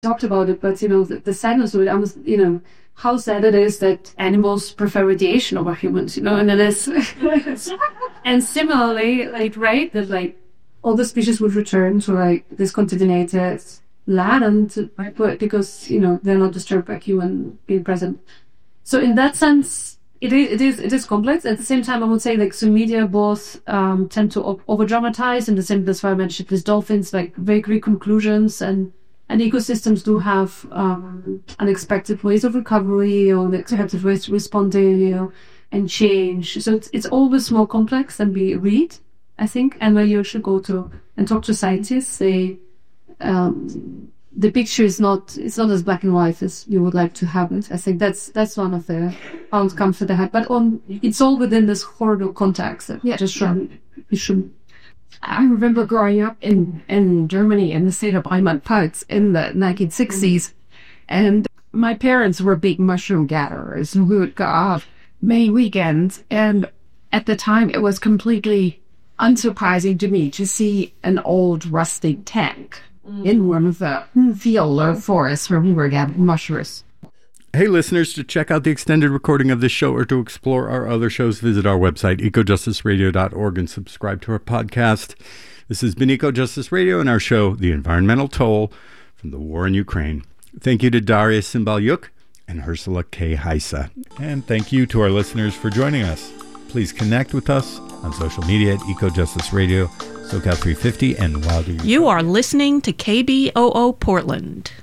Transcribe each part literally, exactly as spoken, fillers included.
talked about it, but, you know, the, the sadness of it, I was, you know, how sad it is that animals prefer radiation over humans, you know, and it is. And similarly, like, right, that, like, all the species would return to, like, this contaminated land because, you know, they're not disturbed by human being present. So in that sense, it is, it is, it is complex. At the same time, I would say, like, so media both um, tend to over dramatize, in the same, that's why I mentioned these dolphins, like, very quick conclusions, and And ecosystems do have um, unexpected ways of recovery or unexpected ways of responding, you know, and change. So it's it's always more complex than we read, I think. And when you should go to and talk to scientists, they um, the picture is not it's not as black and white as you would like to have it. I think that's that's one of the outcomes that they had. But on it's all within this horrible context that yeah. just should you should. I remember growing up in, in Germany in the state of Rheinland-Pfalz in the nineteen sixties, and my parents were big mushroom gatherers, and we would go off May weekends, and at the time it was completely unsurprising to me to see an old rusting tank mm. in one of the field or forests where we were gathering mushrooms. Hey, listeners, to check out the extended recording of this show or to explore our other shows, visit our website, eco justice radio dot org, and subscribe to our podcast. This has been Eco Justice Radio and our show, The Environmental Toll from the War in Ukraine. Thank you to Daria Cymbalyuk and Ursula K. Heise. And thank you to our listeners for joining us. Please connect with us on social media at Eco Justice Radio, SoCal three fifty, and Wilder. You are listening to K B O O Portland.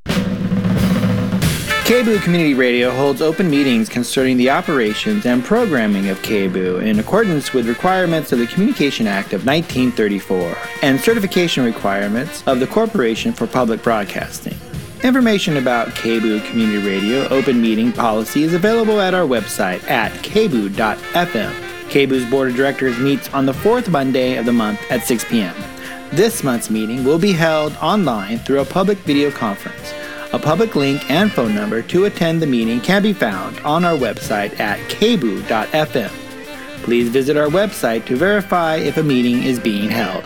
K B O O Community Radio holds open meetings concerning the operations and programming of K B O O in accordance with requirements of the Communication Act of nineteen thirty-four and certification requirements of the Corporation for Public Broadcasting. Information about K B O O Community Radio open meeting policy is available at our website at k b o o dot f m. K B O O's Board of Directors meets on the fourth Monday of the month at six p.m. This month's meeting will be held online through a public video conference. A public link and phone number to attend the meeting can be found on our website at k b o o dot f m. Please visit our website to verify if a meeting is being held.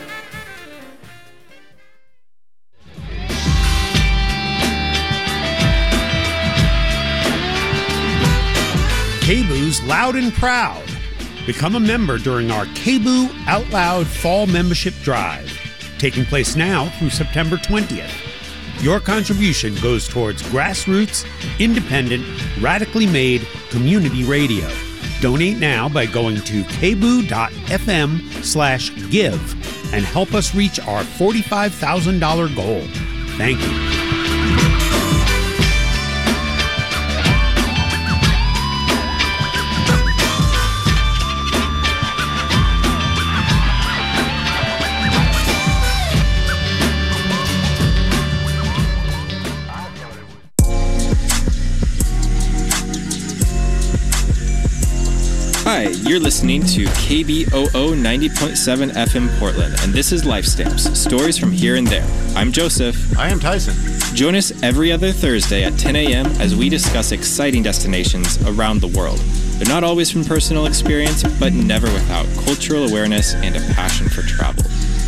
K B O O's Loud and Proud. Become a member during our K B O O Out Loud Fall Membership Drive, taking place now through September twentieth. Your contribution goes towards grassroots, independent, radically made community radio. Donate now by going to k b o o dot f m slash give and help us reach our forty-five thousand dollars goal. Thank you. Hi, you're listening to K B O O ninety point seven F M Portland, and this is Life Stamps, stories from here and there. I'm Joseph. I am Tyson. Join us every other Thursday at ten a.m. as we discuss exciting destinations around the world. They're not always from personal experience, but never without cultural awareness and a passion for travel.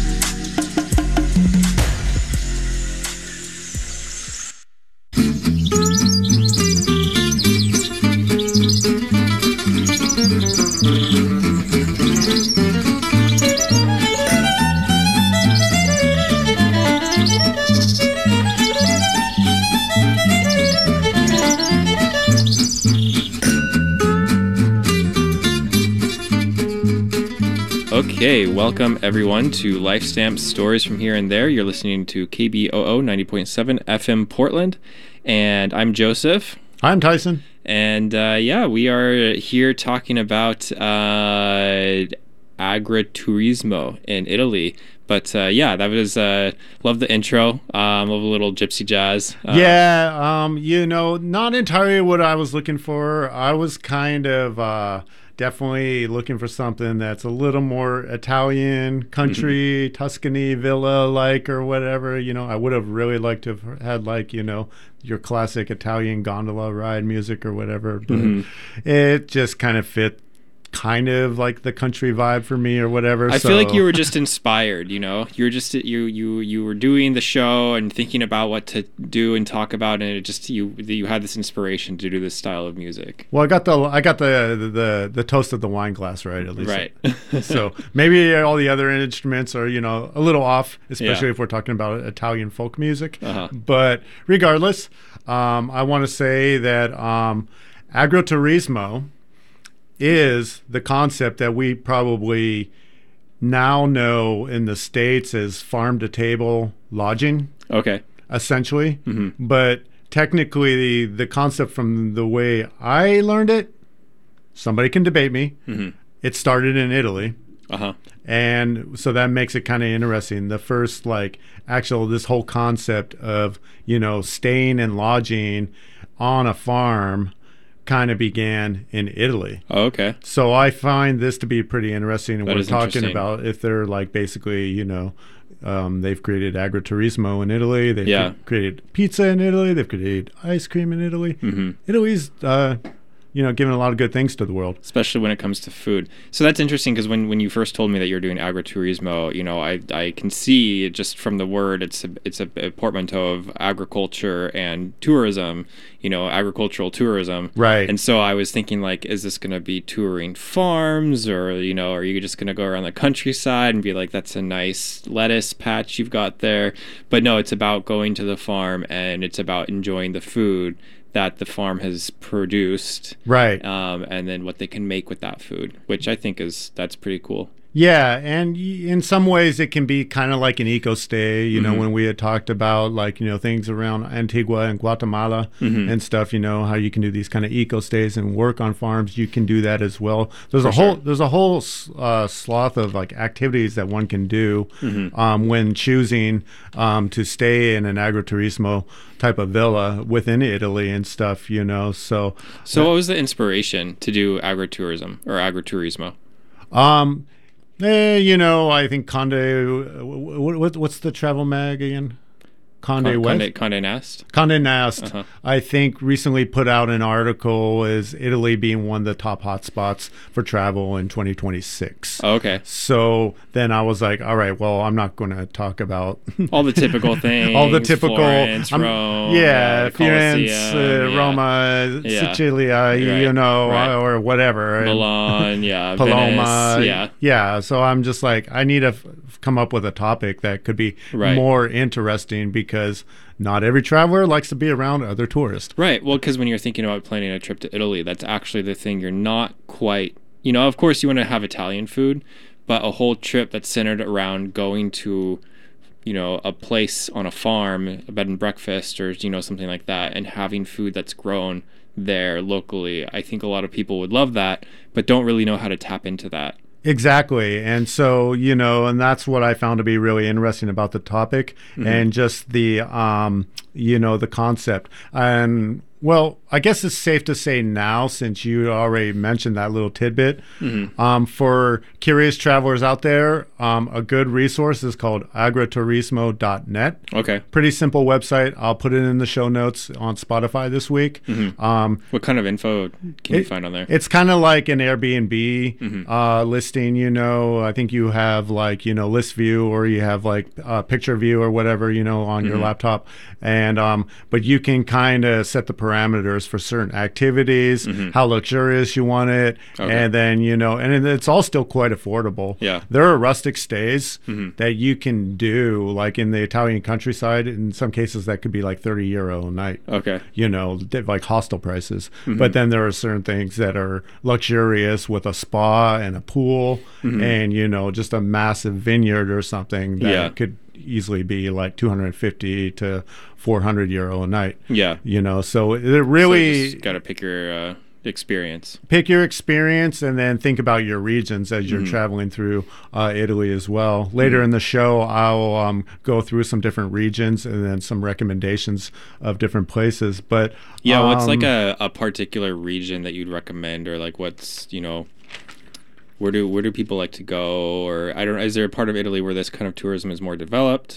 Okay, welcome everyone to Life Stamps Stories from Here and There. You're listening to K B O O ninety point seven F M Portland, and I'm Joseph. I'm Tyson. And uh, yeah, we are here talking about uh, agriturismo in Italy. But uh, yeah, that was, uh, love the intro, um, love a little gypsy jazz. Uh, yeah, um, you know, not entirely what I was looking for. I was kind of... Uh, Definitely looking for something that's a little more Italian, country, mm-hmm. Tuscany, villa-like or whatever. You know, I would have really liked to have had, like, you know, your classic Italian gondola ride music or whatever. But mm-hmm. it just kind of fit kind of like the country vibe for me or whatever. I so. feel like you were just inspired, you know. You were just you you you were doing the show and thinking about what to do and talk about, and it just you you had this inspiration to do this style of music. Well, I got the I got the the the toast of the wine glass right at least. Right. So maybe all the other instruments are, you know, a little off, especially Yeah. if we're talking about Italian folk music. Uh-huh. But regardless, um, I want to say that um, agriturismo is the concept that we probably now know in the States as farm to table lodging, Okay. essentially. Mm-hmm. But technically, the, the concept from the way I learned it, somebody can debate me. Mm-hmm. It started in Italy. Uh-huh. And so that makes it kind of interesting. The first, like, actual, this whole concept of, you know, staying and lodging on a farm kind of began in Italy. Oh, okay. So I find this to be pretty interesting. And That we're is talking interesting. about if they're like basically, you know, um, they've created agriturismo in Italy. They've Yeah. cre- created pizza in Italy. They've created ice cream in Italy. Mm-hmm. Italy's, uh, you know, giving a lot of good things to the world. Especially when it comes to food. So that's interesting because when, when you first told me that you're doing agriturismo, you know, I I can see just from the word, it's a, it's a, a portmanteau of agriculture and tourism, you know, agricultural tourism. Right. And so I was thinking, like, is this going to be touring farms, or, you know, are you just going to go around the countryside and be like, that's a nice lettuce patch you've got there? But no, it's about going to the farm and it's about enjoying the food that the farm has produced, Right. um, and then what they can make with that food, which I think is that's pretty cool. Yeah, and y- in some ways it can be kind of like an eco stay, you know, Mhm. when we had talked about like, you know, things around Antigua and Guatemala Mhm. and stuff, you know, how you can do these kind of eco stays and work on farms, you can do that as well. There's For a whole sure. there's a whole s- uh, sloth of like activities that one can do Mhm. um, when choosing um, to stay in an agriturismo type of villa within Italy and stuff, you know. So So, what was the inspiration to do agritourism or agriturismo? Um, eh, you know, I think Conde. What, what, what's the travel mag again? Conde Con- West. Conde, Conde Nast. Condé Nast, Uh-huh. I think, recently put out an article as Italy being one of the top hotspots for travel in twenty twenty-six. Oh, okay. So then I was like, all right, well, I'm not going to talk about All the typical things. all the typical, Florence, I'm- Rome. yeah, uh, Firenze, Colosseum, uh, yeah. Roma, Yeah. Sicilia, Right, you know, right. or whatever. And- Milan, yeah. Paloma, Venice, yeah. yeah. So I'm just like, I need to f- come up with a topic that could be Right. more interesting because not every traveler likes to be around other tourists. Right. Well, because when you're thinking about planning a trip to Italy, that's actually the thing you're not quite, you know, of course you want to have Italian food, but a whole trip that's centered around going to, you know, a place on a farm, a bed and breakfast, or, you know, something like that, and having food that's grown there locally. I think a lot of people would love that, but don't really know how to tap into that. Exactly. And so, you know, and that's what I found to be really interesting about the topic Mm-hmm. and just the, um, you know, the concept. And well, I guess it's safe to say now, since you already mentioned that little tidbit, Mm-hmm. um, for curious travelers out there, um, a good resource is called agriturismo dot net. Okay. Pretty simple website. I'll put it in the show notes on Spotify this week. Um, What kind of info can you it- find on there? It's kind of like an Airbnb Mhm. uh, listing, you know. I think you have like, you know, list view or you have like uh, picture view or whatever, you know, on your Mhm. laptop. And, um, but you can kind of set the parameters for certain activities, Mhm. how luxurious you want it. Okay. And then, you know, and it's all still quite affordable. Yeah. There are rustic stays Mhm. that you can do like in the Italian countryside. In some cases, that could be like thirty euro a night Okay. you know, di- like hostel prices. Mhm. But then there are certain things that are luxurious with a spa and a pool Mhm. and, you know, just a massive vineyard or something that Yeah. could easily be like two hundred fifty to four hundred euro a night, Yeah. you know. So it really So just got to pick your uh, experience. pick your experience and then think about your regions as you're Mhm. traveling through uh, Italy as well. Later Mhm. in the show, I'll um, go through some different regions and then some recommendations of different places. But Yeah, what's like um, a, a particular region that you'd recommend, or like what's, you know, where do where do people like to go, or I don't is there a part of Italy where this kind of tourism is more developed?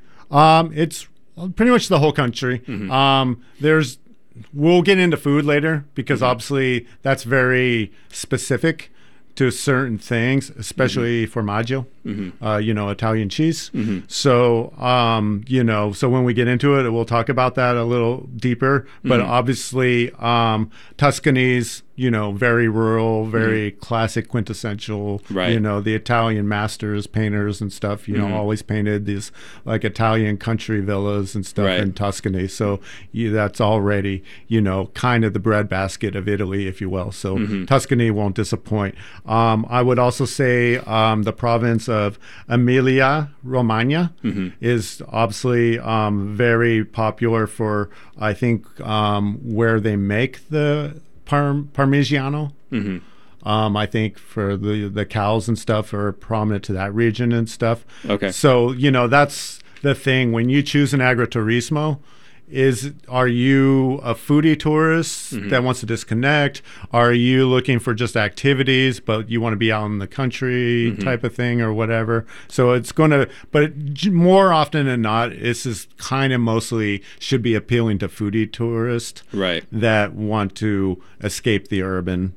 Um, it's pretty much the whole country. Mhm. Um, there's, we'll get into food later because Mhm. obviously that's very specific to certain things, especially Mm-hmm. formaggio, Mm-hmm. uh, you know, Italian cheese. Mm-hmm. So, um, you know, so when we get into it, we'll talk about that a little deeper. But Mm-hmm. obviously, um, Tuscany's, you know, very rural, very Mm-hmm. classic, quintessential. Right. You know, the Italian masters, painters, and stuff. You Mm-hmm. know, always painted these like Italian country villas and stuff Right. in Tuscany. So you, that's already, you know, kind of the breadbasket of Italy, if you will. So Mm-hmm. Tuscany won't disappoint. Um, I would also say um, the province of Emilia Romagna Mm-hmm. is obviously um, very popular for, I think, um, where they make the Parm- Parmigiano. Mm-hmm. Um, I think for the the cows and stuff are prominent to that region and stuff. Okay. So, you know, that's the thing. When you choose an agriturismo, is are you a foodie tourist Mm-hmm. that wants to disconnect? Are you looking for just activities, but you want to be out in the country Mm-hmm. type of thing or whatever? So it's going to, but it, j- more often than not, this is kind of mostly should be appealing to foodie tourists Right. that want to escape the urban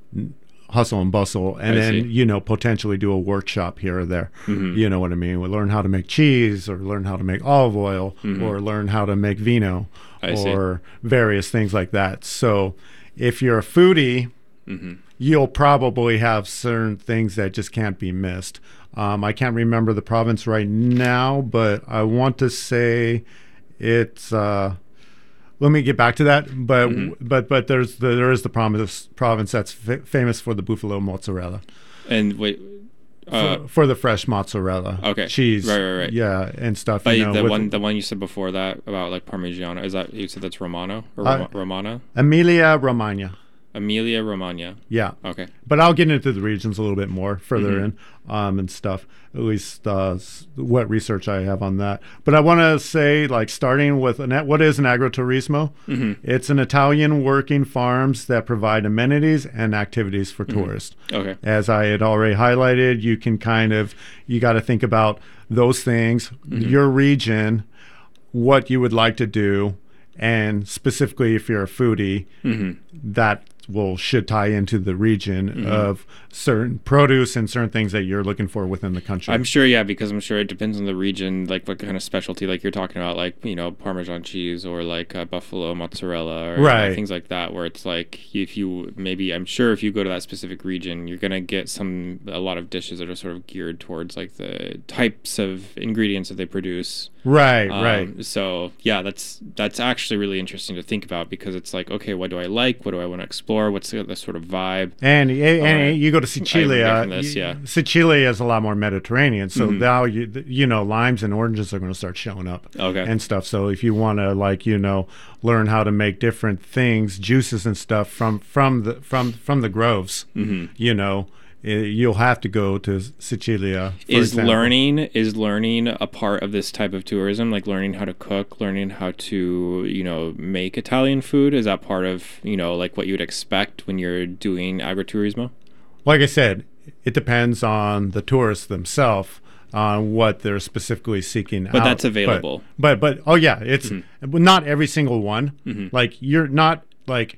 hustle and bustle, and I then see. you know potentially do a workshop here or there. Mm-hmm. You know what I mean? We learn how to make cheese, or learn how to make olive oil, or learn how to make vino, Mm-hmm. I see. or various things like that. So, if you're a foodie, Mm-hmm. you'll probably have certain things that just can't be missed. Um, I can't remember the province right now, but I want to say it's. Uh, Let me get back to that, but Mm-hmm. but but there's the, there is the province province that's f- famous for the buffalo mozzarella, And wait, uh, for, for the fresh mozzarella, Okay. cheese, Right, right, right. yeah, and stuff. but you know, the with one the one you said before that about like Parmigiano, is that you said that's Romano or Uh, Roma- Romana? Emilia Romagna, Emilia Romagna. yeah. Okay. But I'll get into the regions a little bit more further Mhm. in um, and stuff, at least uh, s- what research I have on that. But I want to say, like, starting with an, what is an agriturismo? Mhm. It's an Italian working farms that provide amenities and activities for tourists. Okay. As I had already highlighted, you can kind of, you got to think about those things, your region, what you would like to do, and specifically if you're a foodie, Mm-hmm. that will should tie into the region of certain produce and certain things that you're looking for within the country. I'm sure, yeah, because I'm sure it depends on the region, like what kind of specialty, like you're talking about, like, you know, Parmesan cheese or like uh, buffalo mozzarella or you know, Right. things like that, where it's like if you maybe, I'm sure if you go to that specific region, you're gonna get some a lot of dishes that are sort of geared towards like the types of ingredients that they produce. right, Um, right. So yeah, that's that's actually really interesting to think about because it's like, okay, what do I like? What do I want to explore? What's the, the sort of vibe? And, and Alright. you go to Sicilia. from this, you- yeah. Sicilia is a lot more Mediterranean, so Mhm. now you you know limes and oranges are going to start showing up Okay. and stuff. So if you want to like you know learn how to make different things, juices and stuff from from the from from the groves, Mhm. you know, eh, you'll have to go to Sicilia. for Is example. learning is learning a part of this type of tourism, like learning how to cook, learning how to, you know, make Italian food? Is that part of, you know, like what you would expect when you're doing agriturismo? Like I said, it depends on the tourists themselves on what they're specifically seeking out. But that's available. But, but but oh yeah, it's but not every single one. Mhm. Like you're not like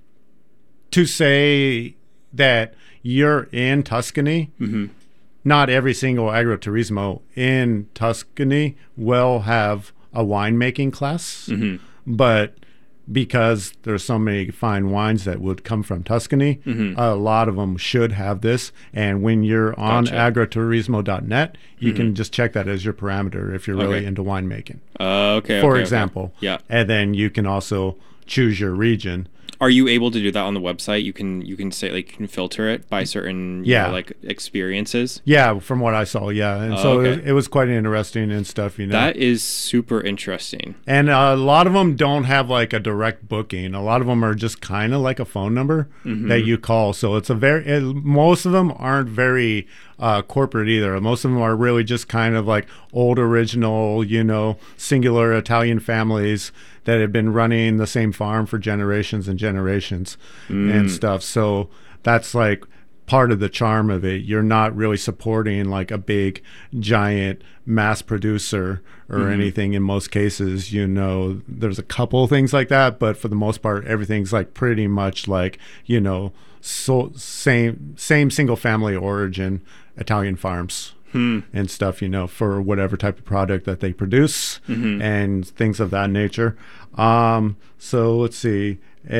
to say that you're in Tuscany. Mhm. Not every single agriturismo in Tuscany will have a winemaking class, Mhm. but because there's so many fine wines that would come from Tuscany, Mhm. a lot of them should have this. And when you're on Gotcha. agriturismo dot net, you can just check that as your parameter if you're really Okay. into winemaking, Uh, okay. for okay, okay. example. Yeah. And then you can also choose your region. Are you able to do that on the website? You can you can say like you can filter it by certain you Yeah. know, like experiences. Yeah, from what I saw, yeah. And Oh, so okay. it, was, it was quite interesting and stuff, you know. That is super interesting. And a lot of them don't have like a direct booking. A lot of them are just kind of like a phone number Mm-hmm. that you call. So it's a very, it, most of them aren't very uh, corporate either. Most of them are really just kind of like old original, you know, singular Italian families that have been running the same farm for generations and generations Mm. and stuff. So that's like part of the charm of it. You're not really supporting like a big giant mass producer or mm-hmm. anything in most cases. You know, there's a couple things like that, but for the most part, everything's like pretty much like, you know, so same same single family origin Italian farms. Hmm. And stuff, you know, for whatever type of product that they produce mm-hmm. and things of that nature. Um, so let's see.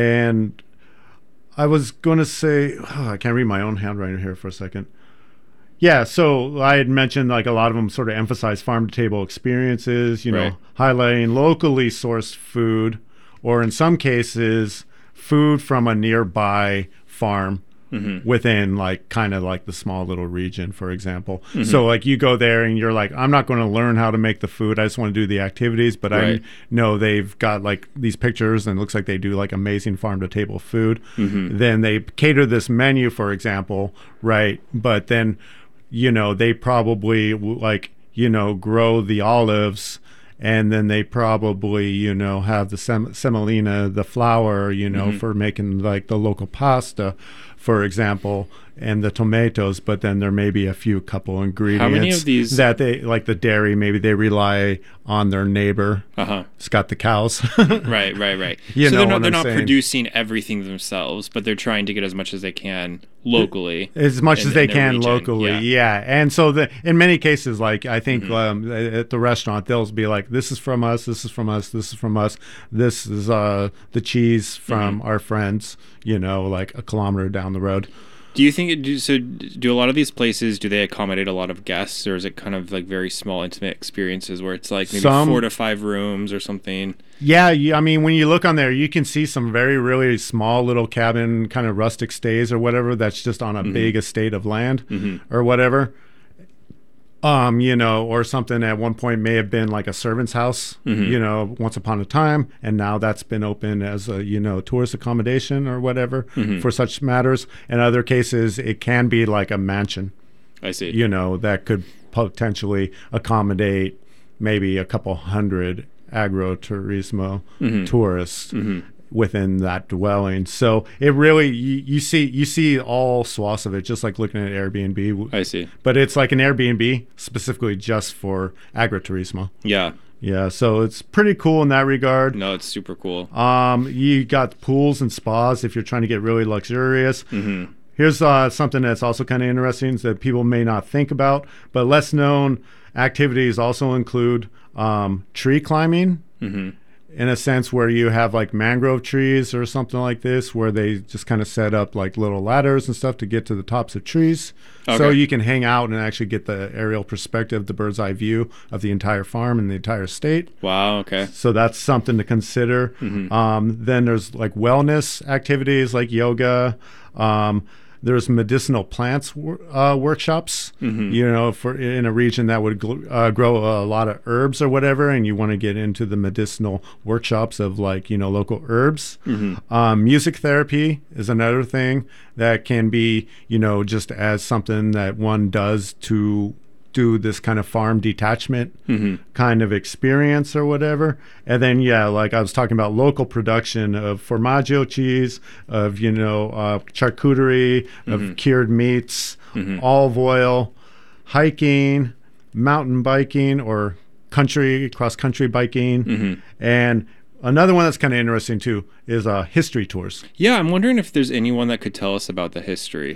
And I was going to say, oh, I can't read my own handwriting here for a second. Yeah, so I had mentioned like a lot of them sort of emphasize farm-to-table experiences, you right. know, highlighting locally sourced food, or in some cases, food from a nearby farm. Mm-hmm. Within like kind of like the small little region, for example. Mm-hmm. So like you go there and you're like, I'm not going to learn how to make the food. I just want to do the activities. But right. I know they've got like these pictures and it looks like they do like amazing farm to table food. Mm-hmm. Then they cater this menu, for example, right? But then, you know, they probably like, you know, grow the olives. And then they probably, you know, have the sem- semolina, the flour, you know, mm-hmm. for making like the local pasta, for example, and the tomatoes. But then there may be a few couple ingredients. How many of these that they like the dairy? Maybe they rely on their neighbor. Uh huh. It's got the cows. right, right, right. You so know they're not, what they're I'm not saying? producing everything themselves, but they're trying to get as much as they can locally, as much in, as they in can region. locally. Yeah. yeah, and so the in many cases, like I think Mm-hmm. um, at the restaurant, they'll be like, "This is from us. This is from us. This is from us. This is uh, the cheese from Mm-hmm. our friends." You know, like a kilometer down the road. Do you think it do, so? Do a lot of these places, do they accommodate a lot of guests, or is it kind of like very small, intimate experiences where it's like maybe Some, four to five rooms or something? Yeah, you, I mean, when you look on there, you can see some very, really small little cabin, kind of rustic stays or whatever. That's just on a mm-hmm. big estate of land mm-hmm. or whatever. Um, you know, or something at one point may have been like a servant's house, mm-hmm. you know, once upon a time, and now that's been open as a, you know, tourist accommodation or whatever mm-hmm. for such matters. In other cases, it can be like a mansion. I see. You know, that could potentially accommodate maybe a couple hundred agroturismo mm-hmm. tourists. Mm-hmm. within that dwelling. So it really, you, you see you see all swaths of it, just like looking at Airbnb. I see. But it's like an Airbnb specifically just for agroturismo. Yeah. Yeah, so it's pretty cool in that regard. No, it's super cool. Um, you got pools and spas if you're trying to get really luxurious. Mm-hmm. Here's uh, something that's also kind of interesting that people may not think about, but less known activities also include um, tree climbing. Mm-hmm. In a sense where you have like mangrove trees or something like this, where they just kind of set up like little ladders and stuff to get to the tops of trees. Okay. So you can hang out and actually get the aerial perspective, the bird's eye view of the entire farm and the entire state. Wow, okay. So that's something to consider. Mm-hmm. Um, then there's like wellness activities like yoga. Um, There's medicinal plants uh, workshops, mm-hmm. you know, for in a region that would gl- uh, grow a lot of herbs or whatever, and you want to get into the medicinal workshops of like, you know, local herbs. Mm-hmm. Um, music therapy is another thing that can be, you know, just as something that one does to do this kind of farm detachment mm-hmm. kind of experience or whatever. And then, yeah, like I was talking about local production of formaggio cheese, of, you know, uh, charcuterie, mm-hmm. of cured meats, mm-hmm. olive oil, hiking, mountain biking or country, cross-country biking. Mm-hmm. And another one that's kind of interesting, too, is uh, history tours. Yeah, I'm wondering if there's anyone that could tell us about the history.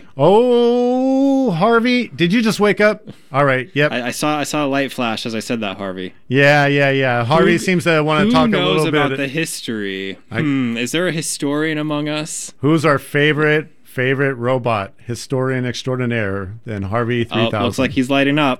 Oh, Harvey, did you just wake up? All right, yep. I, I saw I saw a light flash as I said that, Harvey. Yeah, yeah, yeah. Harvey who, seems to want to talk a little bit. Who knows about the history? I, hmm, is there a historian among us? Who's our favorite, favorite robot historian extraordinaire than Harvey three thousand? Oh, looks like he's lighting up.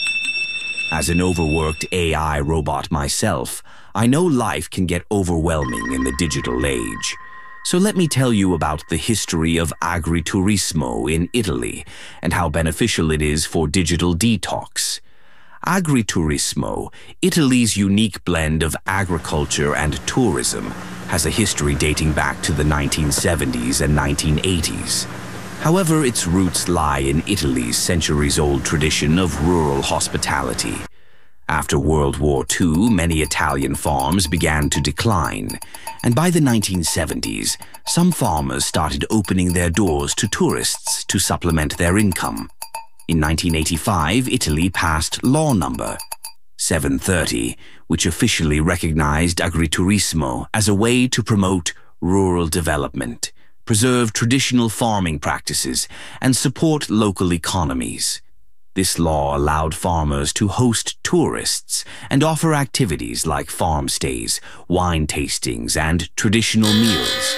As an overworked A I robot myself, I know life can get overwhelming in the digital age. So let me tell you about the history of agriturismo in Italy and how beneficial it is for digital detox. Agriturismo, Italy's unique blend of agriculture and tourism, has a history dating back to the nineteen seventies and nineteen eighties. However, its roots lie in Italy's centuries-old tradition of rural hospitality. After World War Two, many Italian farms began to decline, and by the nineteen seventies, some farmers started opening their doors to tourists to supplement their income. In nineteen eighty-five, Italy passed Law Number seven thirty, which officially recognized agriturismo as a way to promote rural development, preserve traditional farming practices, and support local economies. This law allowed farmers to host tourists and offer activities like farm stays, wine tastings, and traditional meals.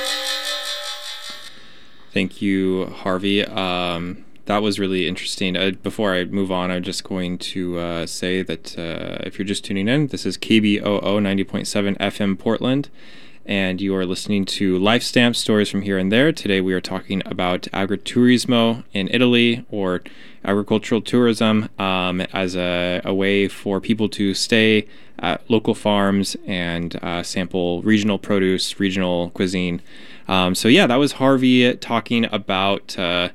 Thank you, Harvey. Um, that was really interesting. Uh, before I move on, I'm just going to uh, say that uh, if you're just tuning in, this is K B O O ninety point seven F M Portland, and you are listening to Life Stamp Stories from Here and There. Today we are talking about agriturismo in Italy, or agricultural tourism, um, as a, a way for people to stay at local farms and uh, sample regional produce, regional cuisine. Um, so yeah, that was Harvey talking about uh,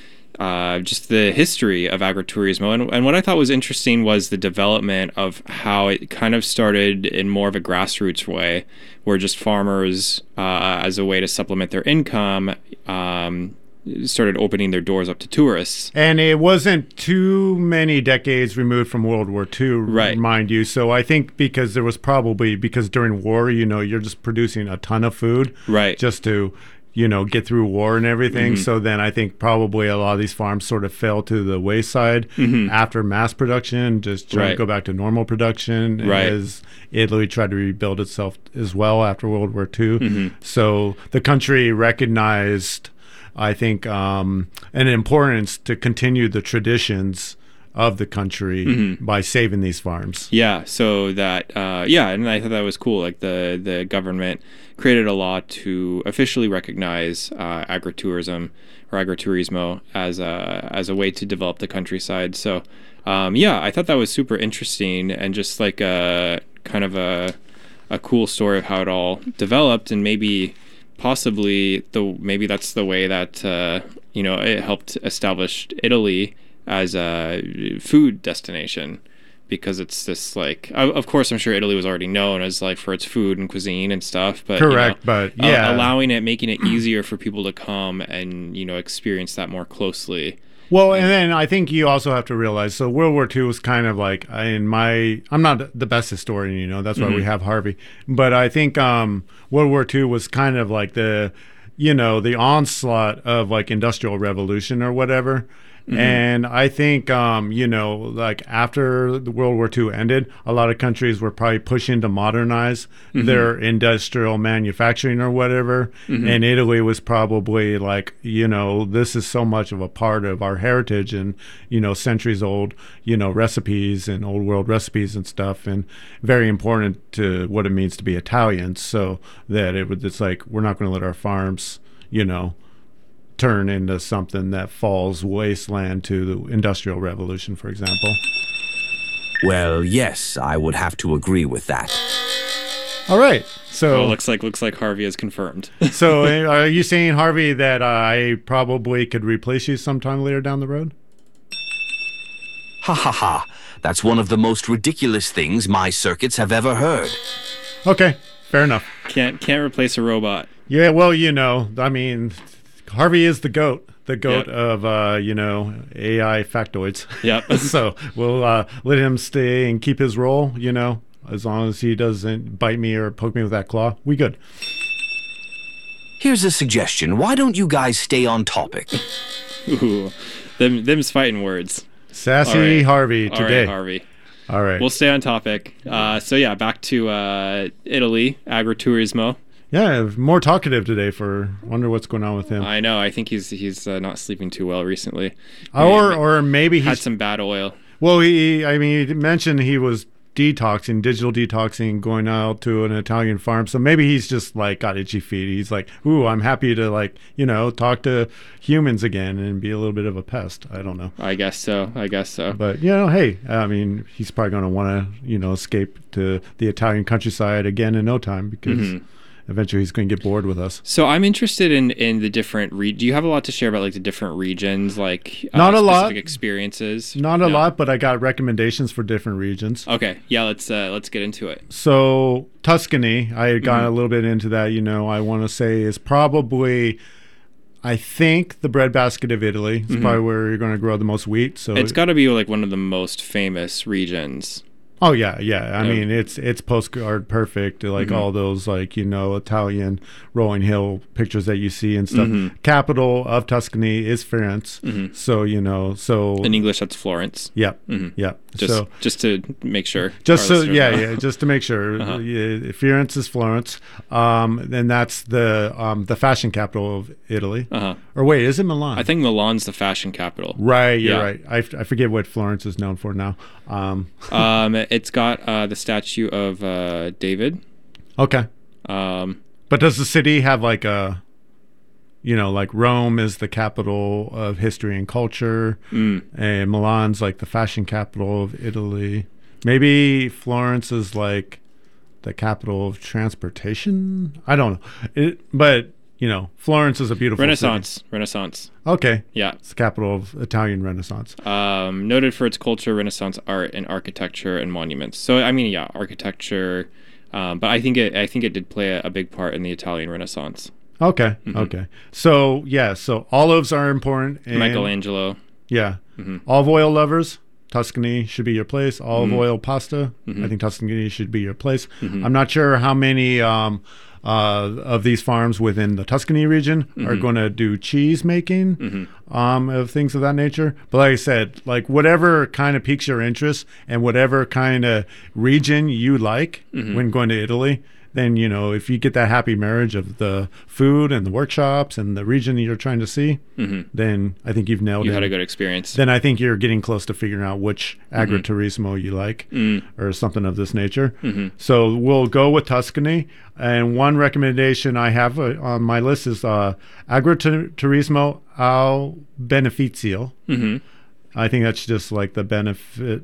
uh, just the history of agriturismo. And, and what I thought was interesting was the development of how it kind of started in more of a grassroots way, where just farmers, uh, as a way to supplement their income, um, started opening their doors up to tourists. And it wasn't too many decades removed from World War Two, right, mind you. So I think because there was probably, because during war, you know, you're just producing a ton of food, right, just to, you know, get through war and everything. Mm-hmm. So then I think probably a lot of these farms sort of fell to the wayside mm-hmm. after mass production, just trying right. to go back to normal production right. as Italy tried to rebuild itself as well after World War Two. Mm-hmm. So the country recognized, I think, um, an importance to continue the traditions of the country mm-hmm. by saving these farms. Yeah, so that, uh, yeah, and I thought that was cool. Like the, the government created a law to officially recognize uh, agritourism or agriturismo as a, as a way to develop the countryside. So, um, yeah, I thought that was super interesting and just like a kind of a, a cool story of how it all developed, and maybe possibly the maybe that's the way that uh, you know, it helped establish Italy as a food destination, because it's this like, of course I'm sure Italy was already known as like for its food and cuisine and stuff, but correct, you know, but yeah, uh, allowing it, making it easier for people to come and, you know, experience that more closely. Well, and then I think you also have to realize, so World War Two was kind of like, in my, I'm not the best historian, you know, that's why mm-hmm. we have Harvey, but I think um, World War Two was kind of like the, you know, the onslaught of like industrial revolution or whatever. Mm-hmm. And I think, um, you know, like after the World War Two ended, a lot of countries were probably pushing to modernize mm-hmm. their industrial manufacturing or whatever. Mm-hmm. And Italy was probably like, you know, this is so much of a part of our heritage and, you know, centuries old, you know, recipes and old world recipes and stuff, and very important to what it means to be Italian. So that it was, it's like, we're not going to let our farms, you know, turn into something that falls wasteland to the Industrial Revolution, for example. Well, yes, I would have to agree with that. All right. So well, looks like looks like Harvey is confirmed. So are you saying, Harvey, that uh, I probably could replace you sometime later down the road? Ha ha ha. That's one of the most ridiculous things my circuits have ever heard. Okay, fair enough. Can't can't replace a robot. Yeah, well, you know, I mean, Harvey is the GOAT, the GOAT yep. of, uh, you know, A I factoids. Yep. So we'll uh, let him stay and keep his role, you know, as long as he doesn't bite me or poke me with that claw. We good. Here's a suggestion. Why don't you guys stay on topic? Ooh, them, them's fighting words. Sassy right. Harvey today. All right, Harvey. All right. We'll stay on topic. Uh, so, yeah, back to uh, Italy, agriturismo. Yeah, more talkative today. For wonder what's going on with him. I know. I think he's he's uh, not sleeping too well recently. Or maybe, or maybe he's had some bad oil. Well, he I mean he mentioned he was detoxing, digital detoxing, going out to an Italian farm. So maybe he's just like got itchy feet. He's like, ooh, I'm happy to like, you know, talk to humans again and be a little bit of a pest. I don't know. I guess so. I guess so. But, you know, hey, I mean, he's probably going to want to, you know, escape to the Italian countryside again in no time because, mm-hmm. eventually he's going to get bored with us. So I'm interested in in the different. Re- Do you have a lot to share about like the different regions, like uh, Not a lot. specific experiences? Not a No? lot, but I got recommendations for different regions. Okay, yeah, let's uh, let's get into it. So Tuscany, I got Mhm. a little bit into that. You know, I want to say is probably, I think, the breadbasket of Italy. It's Mhm. probably where you're going to grow the most wheat. So It's got to be like one of the most famous regions. Oh yeah, yeah. I Yeah. mean, it's it's postcard perfect. Like Mhm. all those like you know Italian rolling hill pictures that you see and stuff. Mhm. Capital of Tuscany is Florence. Mhm. So you know, so In English, that's Florence. yeah, Mhm. yeah. Just so just to make sure. just our so listeners yeah, know. yeah, just to make sure. Uh-huh. Yeah, Florence is Florence. Um, then that's the um the fashion capital of Italy. Uh-huh. Or wait, is it Milan? I think Milan's the fashion capital. Right, you're Yeah. right. I, f- I forget what Florence is known for now. Um, um, it's got uh, the statue of uh, David. okay. Um, But does the city have like a, you know, like Rome is the capital of history and culture, mm, and Milan's like the fashion capital of Italy. Maybe Florence is like the capital of transportation. I don't know. It, but you know, Florence is a beautiful Renaissance. Renaissance. city. Okay, Yeah. it's the capital of Italian Renaissance. Um, noted for its culture, Renaissance art, and architecture and monuments. So I mean, yeah, architecture. Um, but I think it. I think it did play a, a big part in the Italian Renaissance. Okay, Mhm. okay. So yeah, so olives are important. And, Michelangelo. Yeah. Mhm. Olive oil lovers, Tuscany should be your place. Olive Mhm. oil pasta, Mhm. I think Tuscany should be your place. Mhm. I'm not sure how many um, uh, of these farms within the Tuscany region are Mhm. going to do cheese making Mhm. um, of things of that nature. But like I said, like whatever kind of piques your interest and whatever kind of region you like Mhm. when going to Italy, then, you know, if you get that happy marriage of the food and the workshops and the region that you're trying to see, Mhm. then I think you've nailed You it. had a good experience. Then I think you're getting close to figuring out which agriturismo you like Mm. or something of this nature. Mhm. So we'll go with Tuscany. And one recommendation I have uh, on my list is uh, agriturismo al beneficio. Mhm. I think that's just like the benefit.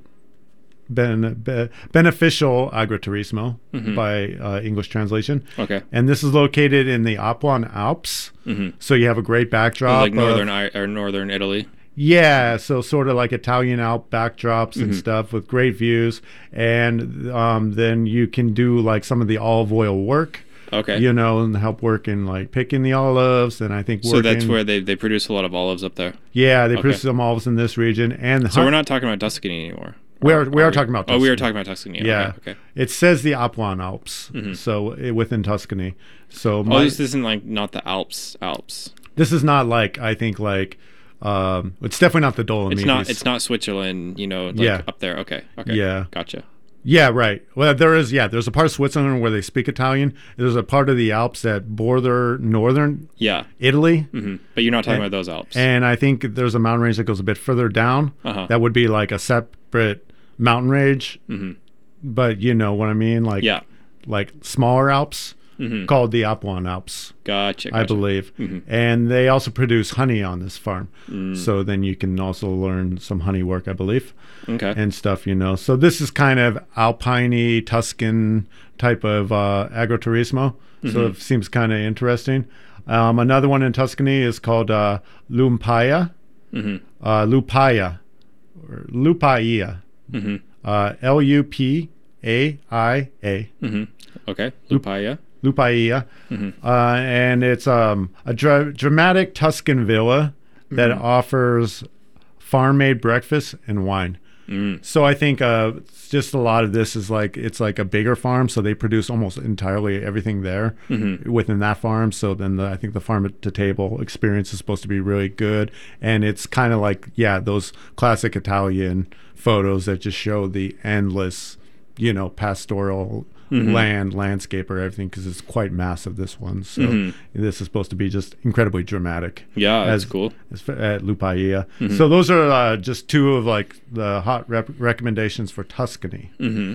Ben, be, beneficial agriturismo Mhm. by uh, English translation. Okay. And this is located in the Apuan Alps. Mhm. So you have a great backdrop. Like of- northern I- or northern Italy. yeah, so sort of like Italian Alp backdrops and Mhm. stuff with great views. And um, then you can do like some of the olive oil work, Okay. you know, and help work in like picking the olives. And I think So that's working- where they, they produce a lot of olives up there. yeah, they Okay. produce some olives in this region. And So we're not talking about Tuscany anymore. We are- Or- we are or talking about Oh, we are Tuscany. talking about Tuscany. yeah, Okay. okay. it says the Apuan Alps, Mhm. so it, within Tuscany. So Oh, my, this isn't like not the Alps. Alps. this is not like I think like um, it's definitely not the Dolomites. It's not. It's not Switzerland. You know, like Yeah. up there. Okay. Okay. Yeah. Gotcha. Yeah, right. Well, there is. Yeah, there's a part of Switzerland where they speak Italian. There's a part of the Alps that border northern Yeah. Italy, hmm But you're not talking And- about those Alps. and I think there's a mountain range that goes a bit further down. Uh-huh. That would be like a separate mountain range, hmm but you know what I mean, like Yeah. like smaller Alps hmm called the Apuan Alps, Gotcha. I gotcha. believe. Mhm. And they also produce honey on this farm, Mm. so then you can also learn some honey work, I believe. Okay. And stuff, you know. So this is kind of alpine Tuscan type of uh, agriturismo. So Mhm. it seems kind of interesting. Um, another one in Tuscany is called uh, Lumpaya, hmm uh, Lupaya, or Lupaia, hmm uh, L U P A I A, hmm Okay. Lupaya. Lupaia, Mhm. uh, and it's um, a dra- dramatic Tuscan villa that Mhm. offers farm-made breakfast and wine. Mm. So I think uh, it's just a lot of this is like it's like a bigger farm, so they produce almost entirely everything there Mhm. within that farm. So then the, I think the farm to table experience is supposed to be really good, and it's kind of like yeah those classic Italian photos that just show the endless, you know, pastoral Mhm. land landscape or everything because it's quite massive. This one, so Mhm. this is supposed to be just incredibly dramatic. Yeah, that's as- cool. as f- at Lupaia. Mhm. So those are uh, just two of like the hot rep- recommendations for Tuscany. hmm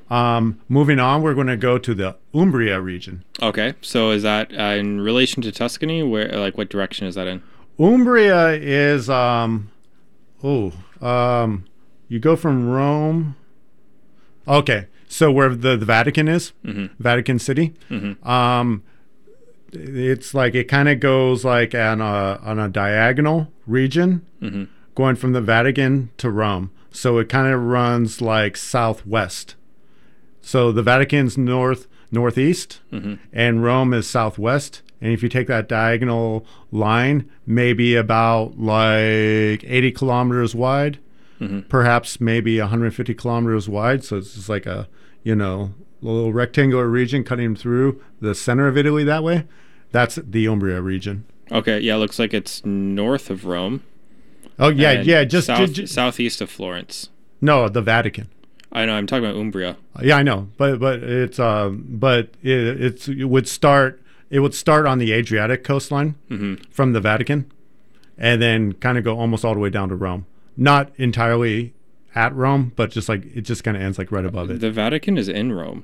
Um, moving on, we're going to go to the Umbria region. Okay. So is that uh, in relation to Tuscany? Where, like, what direction is that in? Umbria is um, oh um, you go from Rome. Okay, So where the, the Vatican is, Mhm. Vatican City, Mhm. um, it's like it kind of goes like on a on a diagonal region, Mhm. going from the Vatican to Rome. So it kind of runs like southwest. So the Vatican's north northeast, Mhm. and Rome is southwest. And if you take that diagonal line, maybe about like eighty kilometers wide, Mhm. perhaps maybe one hundred fifty kilometers wide. So it's just like a, you know, little rectangular region cutting through the center of Italy that way. That's the Umbria region. Okay, yeah, it looks like it's north of Rome. Oh, yeah, and yeah. Just, south, ju- ju- southeast of Florence. no, the Vatican. I know. I'm talking about Umbria. Yeah, I know, but but it's um, but it, it's it would start it would start on the Adriatic coastline Mhm. from the Vatican, and then kind of go almost all the way down to Rome. Not entirely at Rome, but just like it just kind of ends like right above it. The Vatican is in Rome.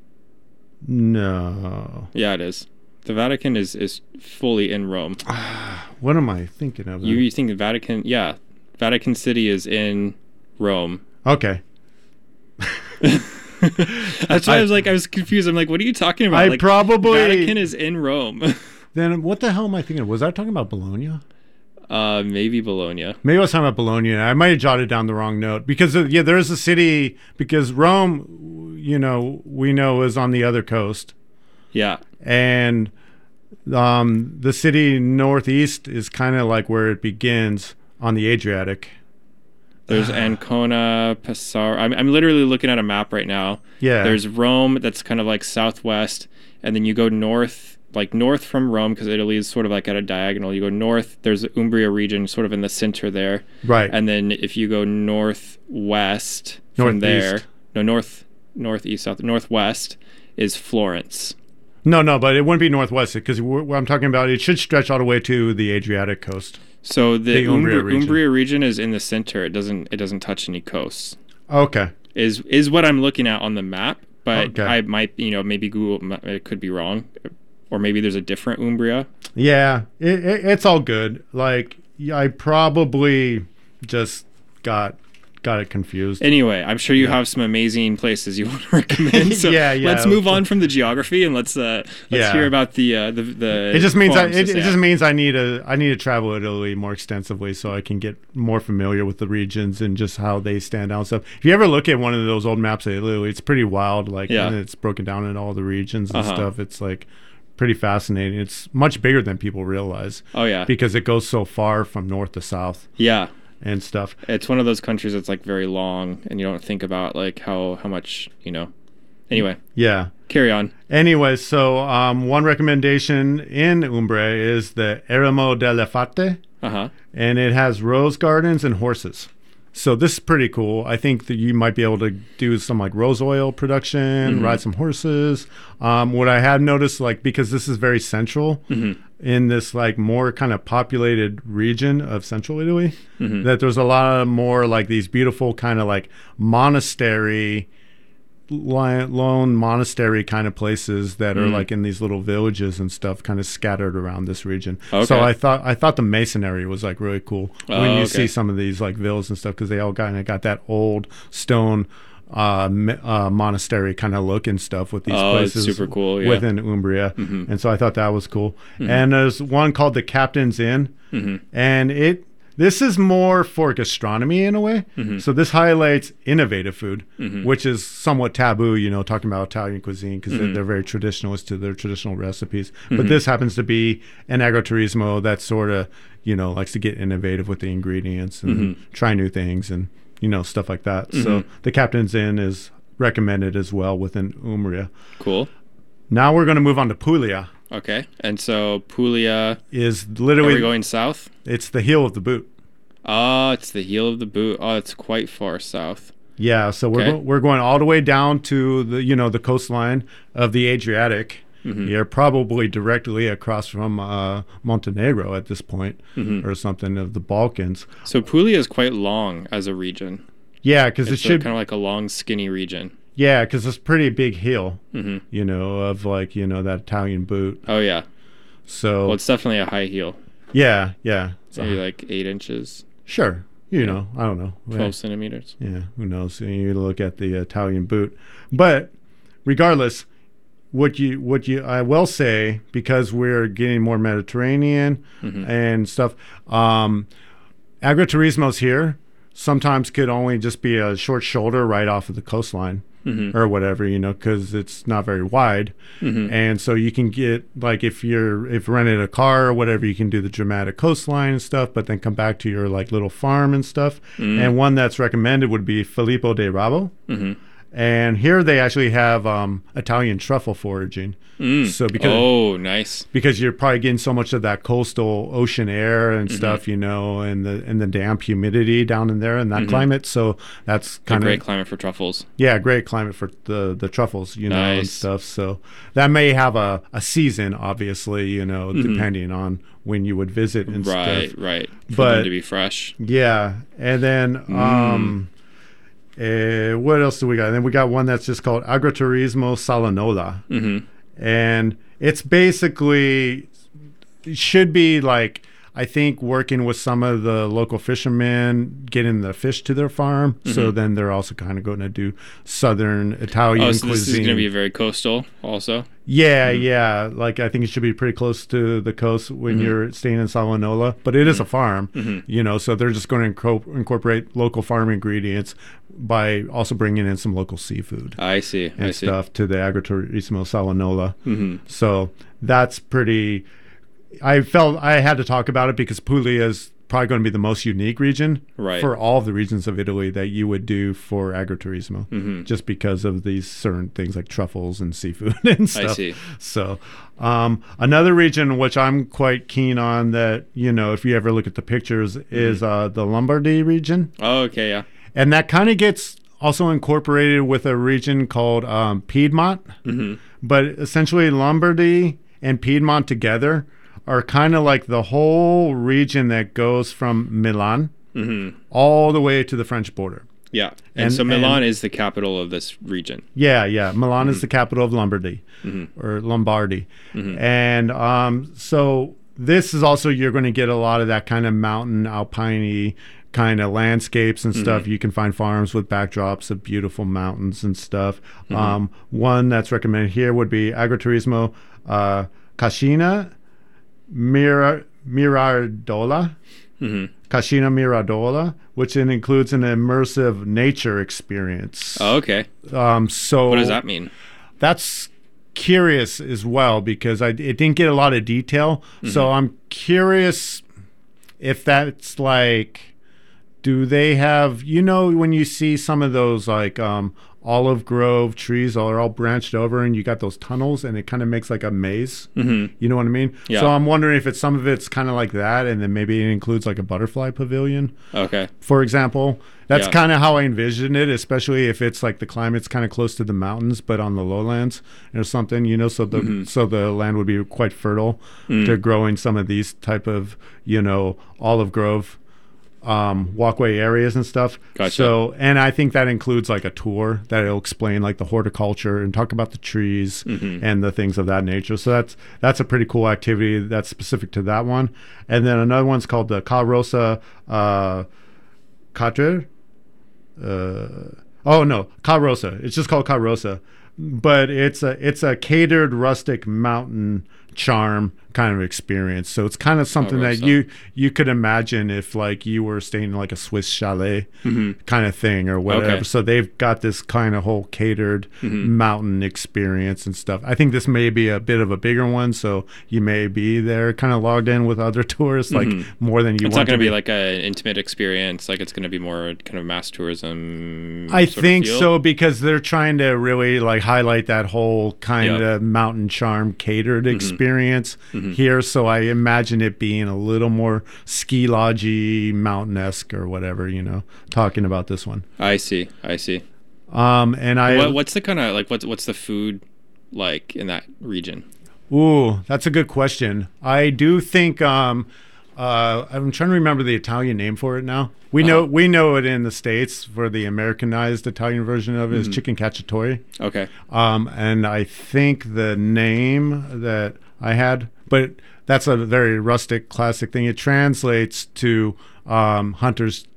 No, Yeah, it is. The Vatican is, is fully in Rome. what am I thinking of? You, then? you think the Vatican? Yeah, Vatican City is in Rome. Okay. That's why I, I was like, I was confused. I'm like, what are you talking about? I like, probably Vatican is in Rome. Then what the hell am I thinking of? Was I talking about Bologna? Uh, maybe Bologna. Maybe I was talking about Bologna. I might have jotted down the wrong note because uh, yeah, there is a city because Rome, you know, we know is on the other coast, Yeah. and um, the city northeast is kind of like where it begins on the Adriatic. There's Ancona, Pesaro. I'm, I'm literally looking at a map right now. Yeah. There's Rome, that's kind of like southwest, and then you go north, like north from Rome, because Italy is sort of like at a diagonal. You go north, there's the Umbria region, sort of in the center there. Right. And then if you go northwest from there, Northeast. no, north, northeast, south, northwest is Florence. No, no, but it wouldn't be northwest because what I'm talking about, it should stretch all the way to the Adriatic coast. So the, The Umbria Umbria, region. Umbria region is in the center. It doesn't it doesn't touch any coasts. Okay. Is is what I'm looking at on the map, but Okay. I might, you know, maybe Google ma- it could be wrong, or maybe there's a different Umbria. Yeah, it, it, it's all good. Like yeah, I probably just got got it confused. Anyway, I'm sure you have some amazing places you want to recommend. So Yeah, yeah. let's move on from the geography and let's uh let's Yeah. hear about the uh, the the. It just means I, poems it, to it say. just means I need to I need to travel Italy more extensively so I can get more familiar with the regions and just how they stand out and stuff. If you ever look at one of those old maps of Italy, it's pretty wild. Like Yeah. and it's broken down in all the regions and Uh-huh. stuff. It's like pretty fascinating. It's much bigger than people realize. Oh yeah, Because it goes so far from north to south yeah. and stuff. It's one of those countries that's like very long, and you don't think about like how how much you know. Anyway, Yeah. carry on. Anyway, so um, one recommendation in Umbria is the Eremo delle Fate, Uh huh. and it has rose gardens and horses. So this is pretty cool. I think that you might be able to do some like rose oil production, Mhm. ride some horses. Um, what I have noticed, like because this is very central Mhm. in this like more kind of populated region of central Italy, Mhm. that there's a lot of more like these beautiful kind of like monastery li- lone monastery kind of places that are Mm. like in these little villages and stuff kind of scattered around this region. Okay. So I thought I thought the masonry was like really cool Oh, when you okay. see some of these like villas and stuff because they all kind of got that old stone uh, m- uh monastery kind of look and stuff with these Oh, it's places super cool, yeah. within Umbria. Mhm. And so I thought that was cool. Mhm. And there's one called the Captain's Inn, Mhm. and it this is more for gastronomy in a way. Mhm. So this highlights innovative food, Mhm. which is somewhat taboo, you know, talking about Italian cuisine because they're, Mhm. they're very traditionalist to their traditional recipes. Mhm. But this happens to be an agriturismo that sort of, you know, likes to get innovative with the ingredients and Mhm. try new things and, you know, stuff like that. Mhm. So the Captain's Inn is recommended as well within Umbria. Cool. Now we're going to move on to Puglia. Okay. And so Puglia, Is are literally we going south? it's the heel of the boot. Oh, it's the heel of the boot. Oh, it's quite far south. Yeah, so we're Okay. go- we're going all the way down to the you know the coastline of the Adriatic. Mhm. You're probably directly across from uh, Montenegro at this point, Mhm. or something of the Balkans. So Puglia is quite long as a region. Yeah, because it It's should. kind of like a long, skinny region. Yeah, because it's a pretty big hill. Mhm. You know, of like you know that Italian boot. Oh yeah. So Well, it's definitely a high heel. yeah, yeah, It's maybe like eight inches. sure. You know, I don't know. twelve centimeters. Yeah, who knows? You look at the Italian boot. But regardless, what you what you I will say, because we're getting more Mediterranean Mm-hmm. and stuff, um, agriturismos here sometimes could only just be a short shoulder right off of the coastline. Mm-hmm. Or whatever, you know, because it's not very wide, Mm-hmm. and so you can get, like, if you're if rented a car or whatever, you can do the dramatic coastline and stuff, but then come back to your like little farm and stuff. Mm. And one that's recommended would be Filippo de Rabo, Mm-hmm. and here they actually have um, Italian truffle foraging. Mm. So because oh, nice. because you're probably getting so much of that coastal ocean air and Mm-hmm. stuff, you know, and the and the damp humidity down in there in that Mm-hmm. climate. So that's A kind great of climate for truffles. yeah, great climate for the the truffles, you know, and Nice. stuff. So that may have a, a season, obviously, you know, depending on when you would visit and Mm-hmm. Right, stuff. right. For But- them to be fresh. Yeah, and then Mm. um, eh, what else do we got? And then we got one that's just called Agriturismo Salanola, Mm-hmm. and it's basically it should be like, I think, working with some of the local fishermen, getting the fish to their farm. So then they're also kind of going to do southern Italian Mm-hmm. Oh, so this cuisine. is going to be very coastal also? Yeah, yeah. Like, I think it should be pretty close to the coast when Mm-hmm. you're staying in Salanola, but it is a farm, you know, so they're just going to inco- incorporate local farm ingredients by also bringing in some local seafood I see, I and see. stuff to the Agriturismo Salanola. Mm-hmm. So that's pretty. I felt I had to talk about it because Puglia is probably going to be the most unique region Right. for all of the regions of Italy that you would do for agriturismo, Mm-hmm. just because of these certain things like truffles and seafood and stuff. I see. So um, another region which I'm quite keen on that, you know, if you ever look at the pictures, is uh, the Lombardy region. Oh, okay, yeah. And that kind of gets also incorporated with a region called um, Piedmont. Mm-hmm. But essentially, Lombardy and Piedmont together are kind of like the whole region that goes from Milan Mm-hmm. all the way to the French border. Yeah. And, And- so Milan and- is the capital of this region. Yeah, yeah. Milan Mm-hmm. is the capital of Lombardy, or Lombardy. Mm-hmm. And um, so this is also, you're going to get a lot of that kind of mountain, alpine kind of landscapes and stuff. Mm-hmm. You can find farms with backdrops of beautiful mountains and stuff. Mm-hmm. Um, one that's recommended here would be Agriturismo uh, Cascina Mira, Miradola. Mm-hmm. Cascina Miradola, which then includes an immersive nature experience. Oh, okay. Um, so What does that mean? That's curious as well, because I it didn't get a lot of detail. Mm-hmm. So I'm curious if that's like, do they have, you know, when you see some of those like um, olive grove trees are all branched over and you got those tunnels and it kind of makes like a maze. Mm-hmm. You know what I mean? Yeah. So I'm wondering if it's some of it's kind of like that, and then maybe it includes like a butterfly pavilion, Okay. for example. That's Yeah. kind of how I envision it, especially if it's like the climate's kind of close to the mountains, but on the lowlands or something, you know, so the Mm-hmm. so the land would be quite fertile Mm. to growing some of these type of, you know, olive grove um, walkway areas and stuff. Gotcha. So, and I think that includes like a tour that'll explain like the horticulture and talk about the trees Mm-hmm. and the things of that nature. So that's that's a pretty cool activity that's specific to that one. And then another one's called the Ca Rosa uh, Catre. Uh, oh no, Ca Rosa. It's just called Ca Rosa, but it's a it's a catered rustic mountain charm kind of experience. So it's kind of something that Rosa. you you could imagine if like you were staying in like a Swiss chalet kind of thing or whatever. Okay. So they've got this kind of whole catered mountain experience and stuff. I think this may be a bit of a bigger one, so you may be there kind of logged in with other tourists, like more than you It's want not going to to be like an intimate experience. Like it's going to be more kind of mass tourism. I sort of think feel. so, because they're trying to really like highlight that whole kind Yeah. of mountain charm catered experience here. So I imagine it being a little more ski lodgy, mountain-esque or whatever, you know, talking about this one. I see. I see. Um, and I, What, what's the kind of like what's what's the food like in that region? ooh, that's a good question. I do think, um, uh, I'm trying to remember the Italian name for it now. We know, Uh-huh. we know it in the States for the Americanized Italian version of it is Mm-hmm. chicken cacciatore. Okay. Um, and I think the name that I had, but that's a very rustic, classic thing. It translates to um, hunter's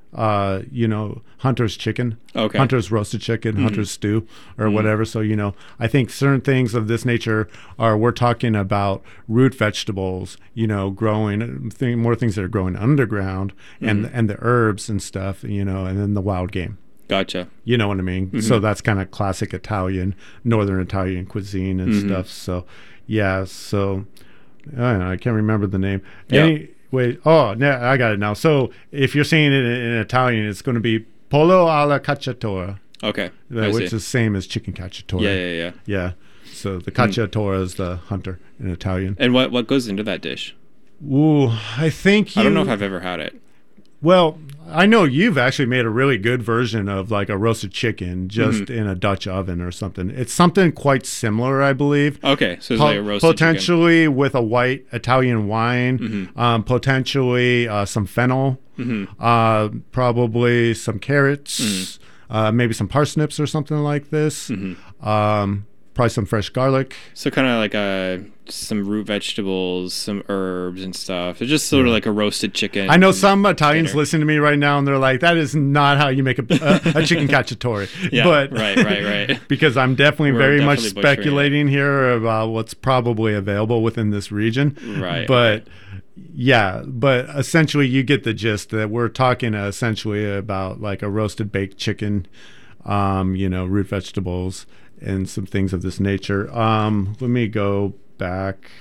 uh, you know, Hunter's chicken, Okay. Hunter's roasted chicken, Hunter's stew, or whatever. So, you know, I think certain things of this nature are, we're talking about root vegetables, you know, growing, th- more things that are growing underground, and and the herbs and stuff, you know, and then the wild game. Gotcha. You know what I mean? So that's kind of classic Italian, Northern Italian cuisine and stuff. So, yeah, so I don't know, I can't remember the name. Yeah. Anyway, oh, no, I got it now. So if you're saying it in, in Italian, it's going to be pollo alla cacciatora, Okay. uh, I which see. is same as chicken cacciatora. Yeah, yeah, yeah. Yeah. So the cacciatora is the hunter in Italian. And what what goes into that dish? Ooh, I think you... I don't know if I've ever had it. Well, I know you've actually made a really good version of like a roasted chicken just Mm-hmm. in a Dutch oven or something. It's something quite similar, I believe. Okay, so it's Po- like a roasted chicken. potentially with a white Italian wine, Mm-hmm. um, potentially uh, some fennel, Mm-hmm. uh, probably some carrots, Mm-hmm. uh, maybe some parsnips or something like this. Um, probably some fresh garlic. So kind of like a some root vegetables, some herbs and stuff. It's just sort of like a roasted chicken. I know some Italians dinner. listen to me right now and they're like, "That is not how you make a, a, a chicken cacciatore." Yeah, but right, right, right. because I'm definitely We're very much definitely butchering it. speculating here about what's probably available within this region. Right, But yeah, but essentially you get the gist that we're talking uh, essentially about like a roasted baked chicken, um, you know, root vegetables and some things of this nature. Um, let me go back.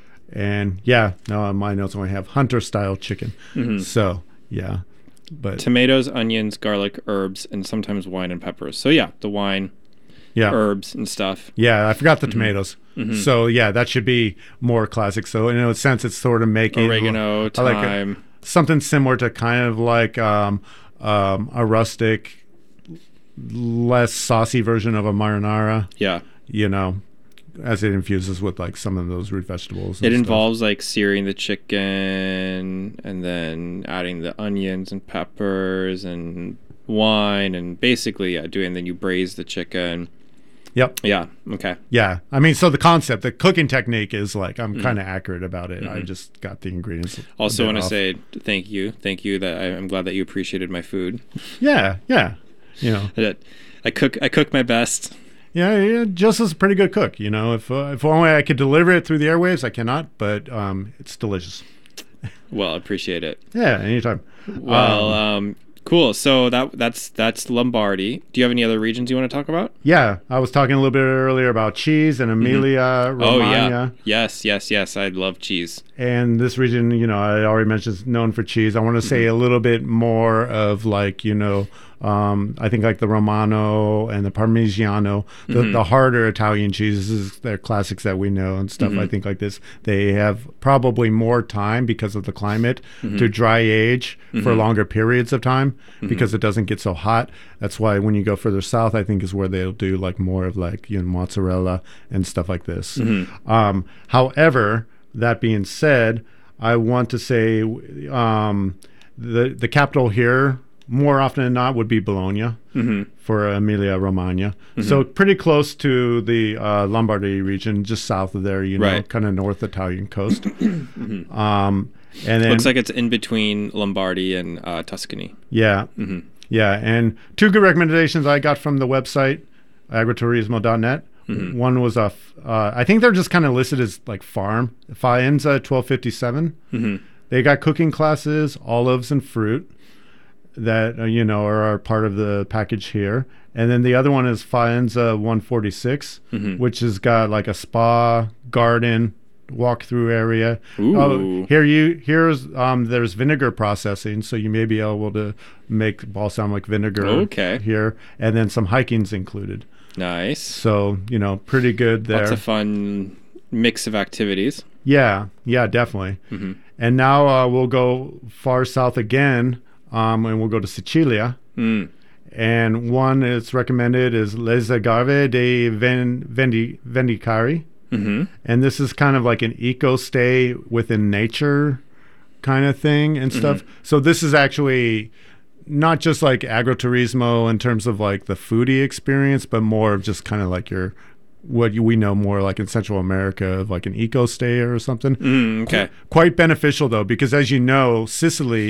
And yeah, no, on my notes only have hunter style chicken. Mm-hmm. So yeah, but Tomatoes, onions, garlic, herbs, and sometimes wine and peppers. So yeah, the wine, yeah, herbs, and stuff. yeah, I forgot the tomatoes. So yeah, that should be more classic. So in a sense, it's sort of making Oregano, I like a- thyme. something similar to kind of like um, um, a rustic, less saucy version of a marinara. Yeah. You know, as it infuses with like some of those root vegetables. and It stuff. involves like searing the chicken and then adding the onions and peppers and wine and basically yeah, doing then you braise the chicken. Yep. Yeah. Okay. Yeah. I mean, so the concept, the cooking technique is like, Mm-hmm. I'm kind of accurate about it. I just got the ingredients. a Also bit want to off. say thank you. Thank you that I, I'm glad that you appreciated my food. Yeah. Yeah. You know, That I cook I cook my best. yeah, yeah. Joseph's a pretty good cook. You know, if, uh, if only I could deliver it through the airwaves, I cannot, but um, it's delicious. Well, appreciate it. Yeah. Anytime. Well, um, cool. So that that's that's Lombardy. Do you have any other regions you want to talk about? Yeah, I was talking a little bit earlier about cheese and Emilia Romagna. Oh yeah. Yes, yes, yes. I love cheese. And this region, you know, I already mentioned is known for cheese. I want to say a little bit more of like, you know, um, I think like the Romano and the Parmigiano, the, the harder Italian cheeses, they're classics that we know and stuff. I think like this, they have probably more time because of the climate to dry age for longer periods of time because it doesn't get so hot. That's why when you go further south, I think is where they'll do like more of like, you know, mozzarella and stuff like this. Um, however, that being said, I want to say um, the the capital here, more often than not, would be Bologna for Emilia Romagna. So pretty close to the uh, Lombardy region, just south of there, you know, Right. kind of north Italian coast. um, and then Looks like it's in between Lombardy and uh, Tuscany. yeah, yeah, and two good recommendations I got from the website agriturismo dot net. One was a, f- uh, I think they're just kind of listed as like farm. Faenza twelve fifty-seven. Mm-hmm. They got cooking classes, olives and fruit that uh, you know are, are part of the package here. And then the other one is Faenza one forty-six, which has got like a spa, garden, walkthrough area. Ooh. Uh, here you here's um, there's vinegar processing, so you may be able to make balsamic vinegar Okay. here, and then some hiking's included. Nice. So, you know, pretty good there. Lots of fun mix of activities. Yeah, yeah, definitely. Mm-hmm. And now uh, we'll go far south again, um, and we'll go to Sicilia. Mm. And one that's recommended is Les Agave dei Ven- Vendi- Vendicari. Mm-hmm. And this is kind of like an eco stay within nature kind of thing and stuff. So this is actually not just like agriturismo in terms of like the foodie experience, but more of just kind of like your what you, we know more like in Central America of like an eco stay or something. Mm, okay. Quite beneficial though, because as you know, Sicily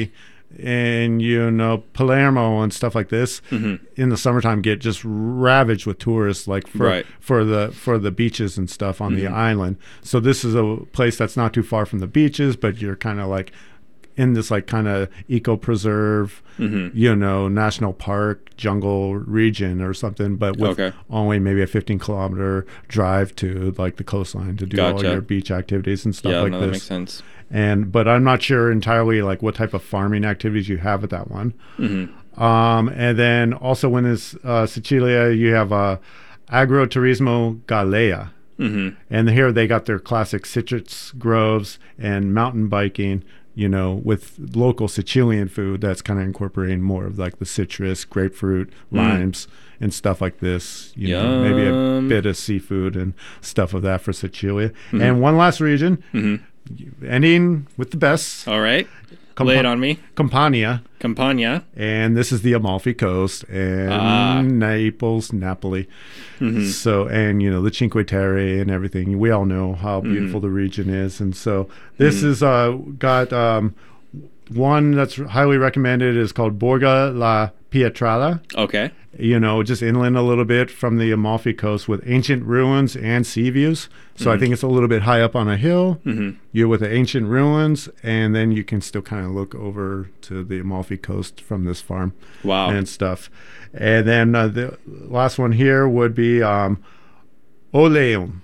and you know Palermo and stuff like this Mm-hmm. in the summertime get just ravaged with tourists, like for Right. for the for the beaches and stuff on the Mhm. island. So this is a place that's not too far from the beaches, but you're kind of like in this like kind of eco preserve, Mhm. you know, national park jungle region or something, but with Okay. only maybe a fifteen kilometer drive to like the coastline to do all Gotcha. your beach activities and stuff Yeah, like no, this. that makes sense. And but I'm not sure entirely like what type of farming activities you have at that one. Mm-hmm. Um, and then also when it's uh, Sicilia, you have uh, Agroturismo Galea. Mm-hmm. And here they got their classic citrus groves and mountain biking, you know, with local Sicilian food that's kind of incorporating more of like the citrus, grapefruit, limes, and stuff like this. You know, maybe a Yum. bit of seafood and stuff of that for Sicilia. Mhm. And one last region, Mhm. ending with the best, All right. Campa- Lay it on me. Campania. Campania. And this is the Amalfi Coast and Ah. Naples, Napoli. Mhm. So, and you know, the Cinque Terre and everything. We all know how Mm-hmm. beautiful the region is. And so this is uh, got um, one that's highly recommended is called Borga la Pietrala. Okay. You know, just inland a little bit from the Amalfi Coast with ancient ruins and sea views. So I Mhm. think it's a little bit high up on a hill. Mhm. You're with the ancient ruins, and then you can still kind of look over to the Amalfi Coast from this farm. Wow. And stuff. And then uh, the last one here would be um, Oleum.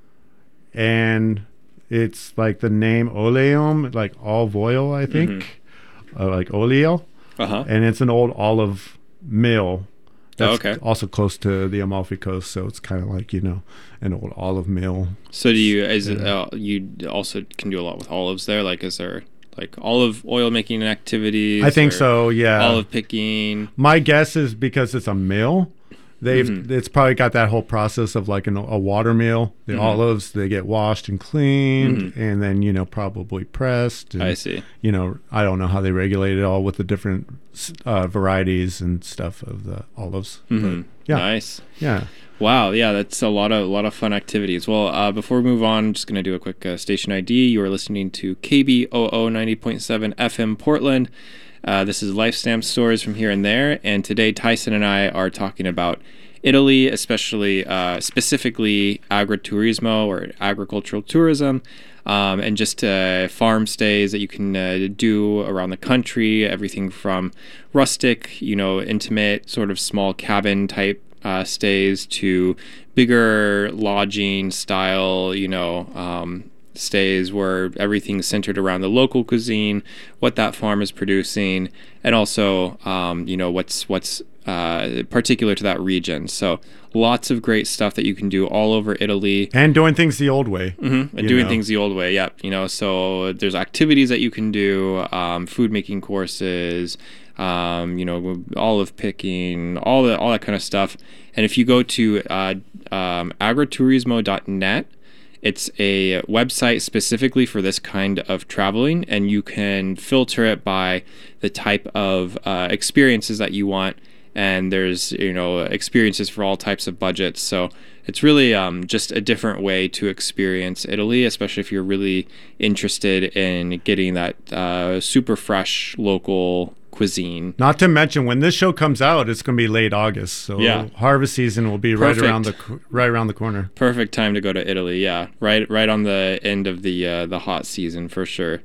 And it's like the name Oleum, like olive oil, I think, uh, like oleo. Uh-huh. And it's an old olive mill. That's okay. also close to the Amalfi Coast, so it's kind of like, you know, an old olive mill. So do you is it, Yeah. uh, you also can do a lot with olives there? Like, is there like olive oil making activities? I think or so, yeah. Olive picking. My guess is because it's a mill, they've Mhm. it's probably got that whole process of like an, a water mill. The Mhm. olives, they get washed and cleaned, Mhm. and then, you know, probably pressed. And, I see. You know, I don't know how they regulate it all with the different uh, varieties and stuff of the olives. Mhm. But, yeah. Nice. Yeah. Wow, yeah, that's a lot of a lot of fun activities. Well, uh, before we move on, I'm just gonna do a quick uh, station I D. You are listening to K B O O ninety point seven F M Portland. Uh, this is Life Stamp Stories from Here and There, and today Tyson and I are talking about Italy, especially uh, specifically agriturismo or agricultural tourism, um, and just uh, farm stays that you can uh, do around the country. Everything from rustic, you know, intimate, sort of small cabin type uh, stays to bigger lodging style, you know, um, stays where everything's centered around the local cuisine, what that farm is producing, and also, um, you know, what's what's uh, particular to that region. So lots of great stuff that you can do all over Italy. And doing things the old way. Mm-hmm. And you doing know. things the old way, yep. You know, so there's activities that you can do, um, food making courses, um, you know, olive picking, all the all that kind of stuff. And if you go to uh, um, agriturismo dot net, it's a website specifically for this kind of traveling, and you can filter it by the type of uh, experiences that you want. And there's, you know, experiences for all types of budgets. So it's really um, just a different way to experience Italy, especially if you're really interested in getting that uh, super fresh local cuisine. Not to mention, when this show comes out, it's going to be late August, so Yeah. harvest season will be Perfect. right around the co- right around the corner. Perfect time to go to Italy. Yeah, right, right on the end of the uh, the hot season for sure.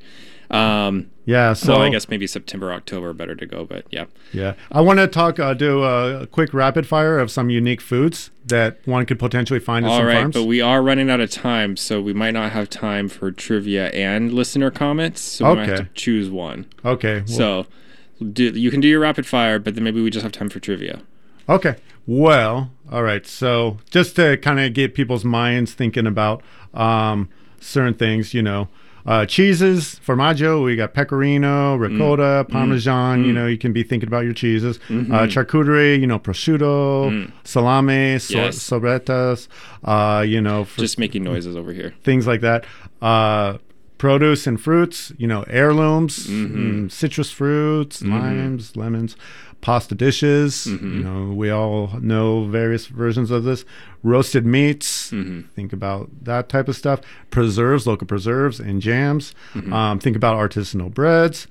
Um, Yeah, so well, I guess maybe September, October better to go, but yeah. yeah, I want to talk, uh, do a quick rapid fire of some unique foods that one could potentially find in All some right, farms. but we are running out of time, so we might not have time for trivia and listener comments. So we might have Okay. to choose one. Okay, well- So do, you can do your rapid fire, but then maybe we just have time for trivia. Okay. Well, all right. So just to kind of get people's minds thinking about um, certain things, you know, uh, cheeses, formaggio, we got pecorino, ricotta, Mm. parmesan, Mm. you know, you can be thinking about your cheeses. Mhm. Uh, charcuterie, you know, prosciutto, Mm. salame, so- Yes. sorbetas, uh, you know. For Just making noises over here. things like that. Uh, produce and fruits, you know, heirlooms, Mhm. mm, citrus fruits, Mhm. limes, lemons, pasta dishes. Mhm. You know, we all know various versions of this. Roasted meats. Mhm. Think about that type of stuff. Preserves, local preserves and jams. Mhm. Um, think about artisanal breads.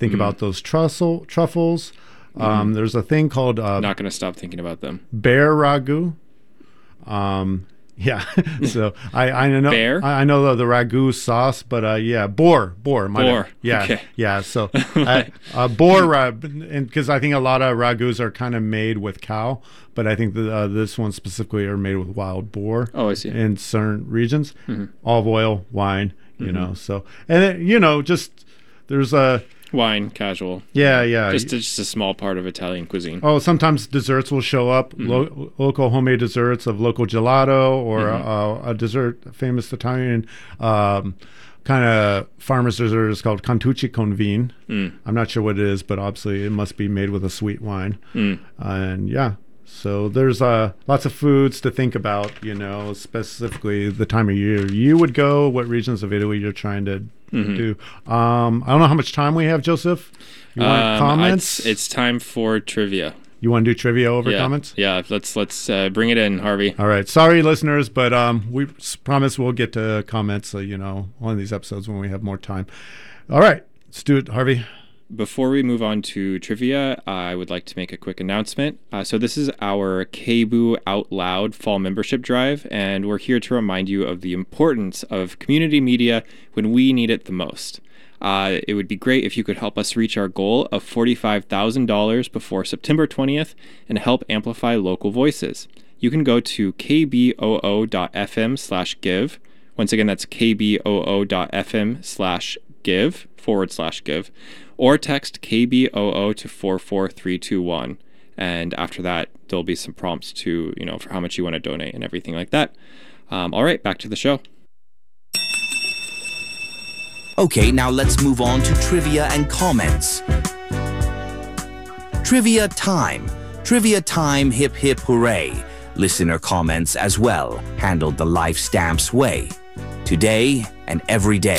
Think Mm. about those truffle truffles. Um, there's a thing called uh, Not going to stop thinking about them. bear ragu. Um, yeah. so I I know Bear? I, I know the, the ragu sauce, but uh, yeah, boar boar. my Boar, bad. Yeah. okay. Yeah. So uh, uh, boar ra- and because I think a lot of ragus are kind of made with cow, but I think that uh, this one specifically are made with wild boar. Oh, I see. In certain regions, Mhm. olive oil, wine. You Mhm. know. So and then, you know just there's a. Wine, casual. Yeah, yeah. Just, just a small part of Italian cuisine. Oh, sometimes desserts will show up, Mm-hmm. lo- local homemade desserts of local gelato or Mhm. uh, a dessert, famous Italian um, kind of farmer's dessert is called Cantucci con vin. Mm. I'm not sure what it is, but obviously it must be made with a sweet wine. Mm. And yeah, so there's uh, lots of foods to think about, you know, specifically the time of year you would go, what regions of Italy you're trying to Mhm. do. Um, I don't know how much time we have, Joseph. You want Um, comments? It's, it's time for trivia. You want to do trivia over yeah. comments? Yeah, let's let's uh, bring it in, Harvey. All right. Sorry, listeners, but um, we s- promise we'll get to comments, uh, you know, on these episodes when we have more time. All right. Let's do it, Harvey. Before we move on to trivia, I would like to make a quick announcement. Uh, so this is our K B O Out Loud Fall Membership Drive, and we're here to remind you of the importance of community media when we need it the most. Uh, it would be great if you could help us reach our goal of forty-five thousand dollars before September twentieth and help amplify local voices. You can go to kboo.fm slash give. Once again, that's kboo.fm slash give forward slash give. Or text K B O O to four four three two one. And after that, there'll be some prompts to, you know, for how much you want to donate and everything like that. Um, all right, back to the show. Okay, now let's move on to trivia and comments. Trivia time. Trivia time, hip hip hooray. Listener comments as well, handled the Life Stamps way. Today and every day.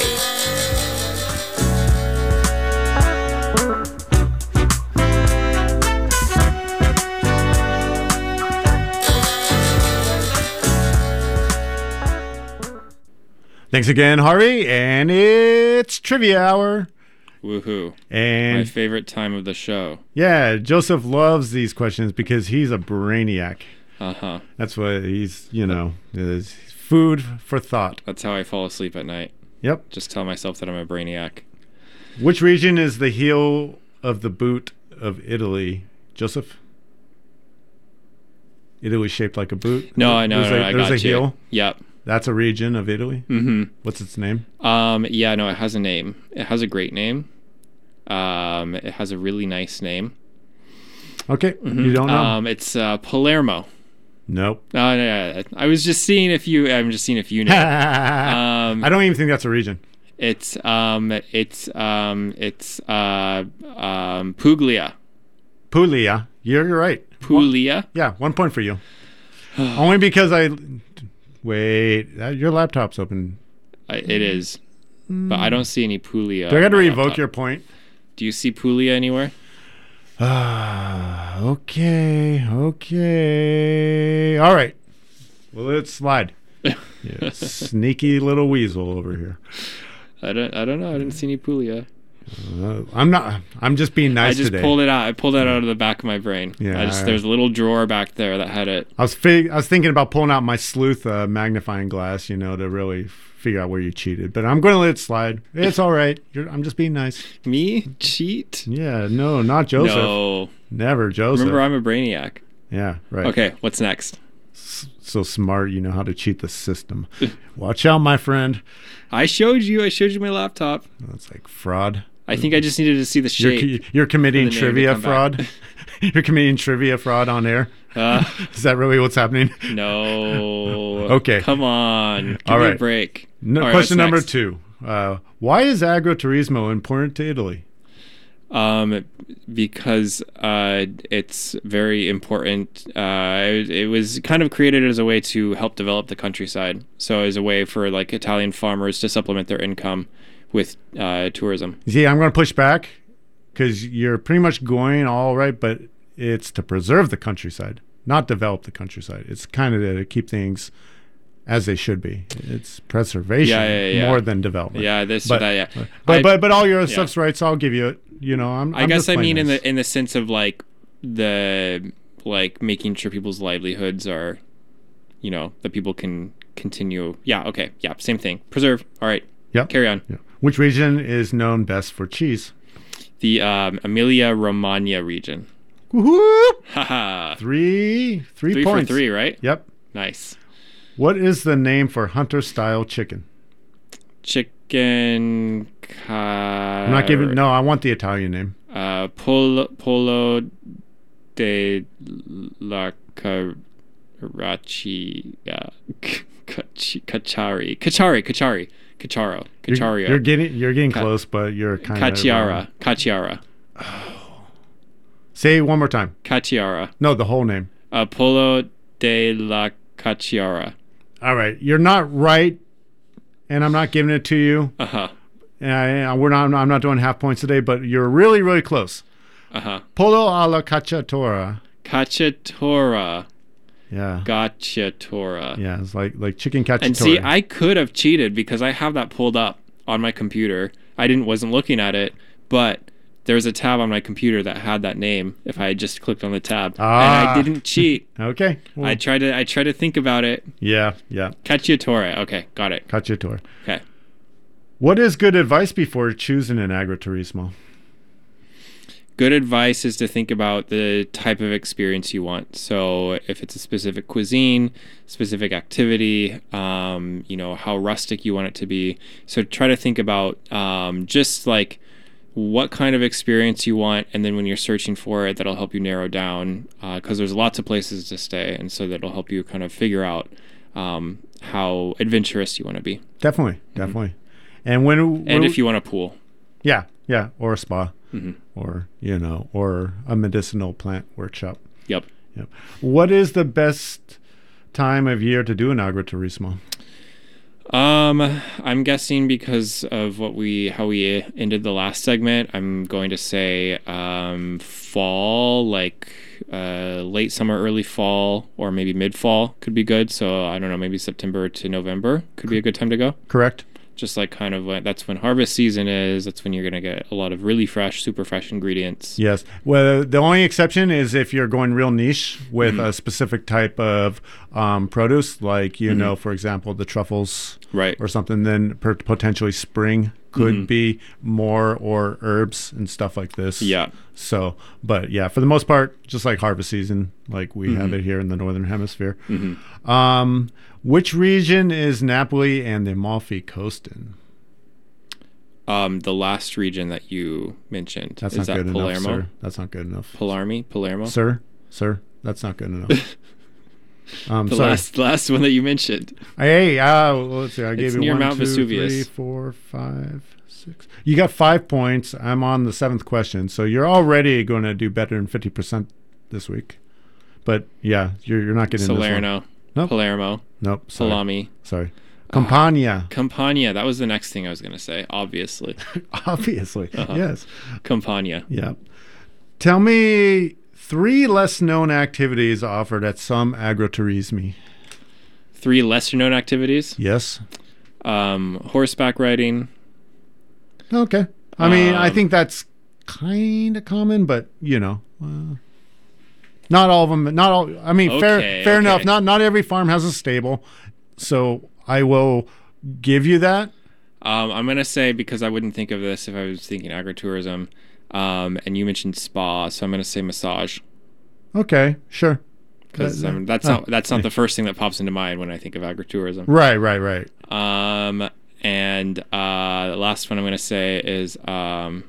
Thanks again, Harvey. And it's trivia hour. Woohoo. And My favorite time of the show. yeah, Joseph loves these questions because he's a brainiac. Uh-huh. That's what he's, you know, is food for thought. That's how I fall asleep at night. Yep. Just tell myself that I'm a brainiac. Which region is the heel of the boot of Italy, Joseph? Italy shaped like a boot? No, I know. There's no, a, no, I there's got a you. heel. Yep. That's a region of Italy? Mm-hmm. What's its name? Um, yeah, no, it has a name. It has a great name. Um, it has a really nice name. Okay, Mhm. you don't know? Um, it's uh, Palermo. Nope. Oh, no, no, I was just seeing if you. I'm just seeing if you know. um, I don't even think that's a region. It's um, it's um, it's uh, um, Puglia. Puglia. You're right. Puglia. Yeah, one point for you. Only because I... Wait, uh, your laptop's open. I, it is, but I don't see any Puglia. Do I got to on my revoke laptop. your point? Do you see Puglia anywhere? Ah, okay, okay. All right. Well, let's slide. Yeah, sneaky little weasel over here. I don't. I don't know. I didn't see any Puglia. Uh, I'm not. I'm just being nice I just today. pulled it out. I pulled it out of the back of my brain. Yeah, I just I- there's a little drawer back there that had it. I was fig- I was thinking about pulling out my sleuth uh, magnifying glass, you know, to really figure out where you cheated. But I'm going to let it slide. It's all right. You're, I'm just being nice. Me cheat? Yeah, no, not Joseph. No. Never Joseph. Remember, I'm a brainiac. Yeah, right. Okay, what's next? S- so smart, you know how to cheat the system. Watch out, my friend. I showed you. I showed you my laptop. That's like fraud. I think I just needed to see the You're, shape. co- you're committing for the name to trivia come back. fraud. You're committing trivia fraud on air. Uh, Is that really what's happening? no. Okay. Come on. Give All me a right. break. No, All right, question what's number next? two. Uh, why is agroturismo important to Italy? Um, because uh, it's very important. Uh, it, it was kind of created as a way to help develop the countryside. So as a way for like Italian farmers to supplement their income with uh, tourism. See, I'm going to push back because you're pretty much going all right, but it's to preserve the countryside, not develop the countryside. It's kind of to keep things as they should be. It's preservation Yeah, yeah, yeah. more than development. Yeah, this but, or that. Yeah, But I- but but all your yeah. stuff's right, so I'll give you it. you know, I'm. I I'm guess just I playing mean in nice. the in the sense of like the like making sure people's livelihoods are, you know, that people can continue. Yeah. Okay. Yeah. Same thing. Preserve. All right. Yep. Carry on. Yeah. Which region is known best for cheese? The um, Emilia Romagna region. Woohoo! Haha. Three, three, Three points. for three, right? Yep. Nice. What is the name for hunter-style chicken? Chicken. Car- I'm not giving. No, I want the Italian name. Uh, polo, polo de la Caracci. Uh, Cacciari. Cacciari. Cacciari. Cacciaro. You're, Cacciario. you're getting. You're getting Ca- close, but you're kind of. Cacciara. Cacciara. Say it one more time. Cacciara. No, the whole name. Uh, Polo de la Cacciara. All right, you're not right, and I'm not giving it to you. Uh huh. And I, we're not. I'm not doing half points today, but you're really, really close. Uh huh. Polo alla cacciatora. Cacciatora. Yeah. Cacciatora. Yeah, it's like like chicken cacciatora. And see, I could have cheated because I have that pulled up on my computer. I didn't wasn't looking at it, but there was a tab on my computer that had that name. If I had just clicked on the tab, Ah. and I didn't cheat. Okay. Well, I tried to. I tried to think about it. yeah, yeah. Cacciatore. Okay, got it. Cacciatora. Okay. What is good advice before choosing an agriturismo? Good advice is to think about the type of experience you want. So if it's a specific cuisine, specific activity, um, you know, how rustic you want it to be. So try to think about um, just like what kind of experience you want. And then when you're searching for it, that'll help you narrow down because uh, there's lots of places to stay. And so that'll help you kind of figure out um, how adventurous you want to be. Definitely, definitely. Mm-hmm. And when And when, if you want a pool. Yeah, yeah, or a spa. Mm-hmm. Or, you know, or a medicinal plant workshop. Yep. Yep. What is the best time of year to do an agriturismo? Um, I'm guessing because of what we how we ended the last segment, I'm going to say um, fall, like uh, late summer, early fall, or maybe mid fall could be good. So I don't know, maybe September to November could be a good time to go. Correct. Just like kind of when, that's when harvest season is. That's when you're going to get a lot of really fresh, super fresh ingredients. Yes. Well, the only exception is if you're going real niche with Mm-hmm. a specific type of um, produce, like, you Mm-hmm. know, for example, the truffles Right. or something, then per- potentially spring could Mhm. be more, or herbs and stuff like this. Yeah. So, but yeah, for the most part, just like harvest season, like we have Mhm. it here in the Northern Hemisphere. Mm-hmm. Um, which region is Napoli and the Amalfi Coast in? Um, the last region that you mentioned. That's is not that good Palermo? enough, sir. That's not good enough. Palermo? Palermo? Sir, sir, that's not good enough. um, the sorry. last last one that you mentioned. Hey, uh, well, let's see. I gave It's you near one, Mount two, Vesuvius. three, four, five, six. You got five points. I'm on the seventh question, so you're already going to do better than fifty percent this week. But yeah, you're you're not getting Salerno. this one. Nope. Palermo. Nope. Sorry. Salami. Sorry. Campania. Campania. That was the next thing I was going to say, obviously. Obviously. Uh-huh. Yes. Campania. Yeah. Tell me three less known activities offered at some agriturismi. Three lesser known activities. Yes. Um, horseback riding. Okay. I mean, I Um, think that's kind of common, but you know, uh, not all of them. Not all. I mean, fair, Okay, fair okay. enough. Not not every farm has a stable, so I will give you that. Um, I'm going to say, because I wouldn't think of this if I was thinking agritourism, um, and you mentioned spa, so I'm going to say massage. Okay, sure. Because That- um, that's uh, not that's not the first thing that pops into mind when I think of agritourism. Right, right, right. Um, and uh, the last one I'm going to say is um,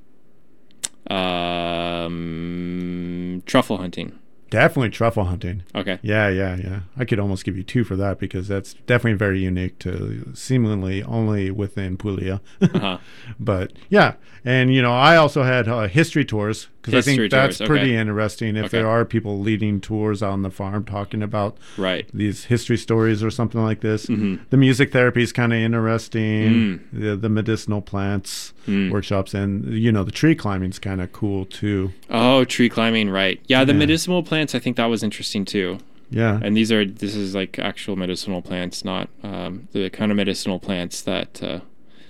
um, truffle hunting. Definitely truffle hunting. Okay. Yeah, yeah, yeah. I could almost give you two for that because that's definitely very unique to seemingly only within Puglia. Uh-huh. But yeah, and you know, I also had uh, history tours because I think History that's tours, pretty okay. interesting. If Okay. there are people leading tours on the farm talking about Right. these history stories or something like this, Mhm. the music therapy is kind of interesting. Mm. The, the medicinal plants Mm. workshops, and you know, the tree climbing is kind of cool too. Oh, tree climbing, right. Yeah, the Yeah. medicinal plants, I think that was interesting too. Yeah. And these are, this is like actual medicinal plants, not um, the kind of medicinal plants that uh,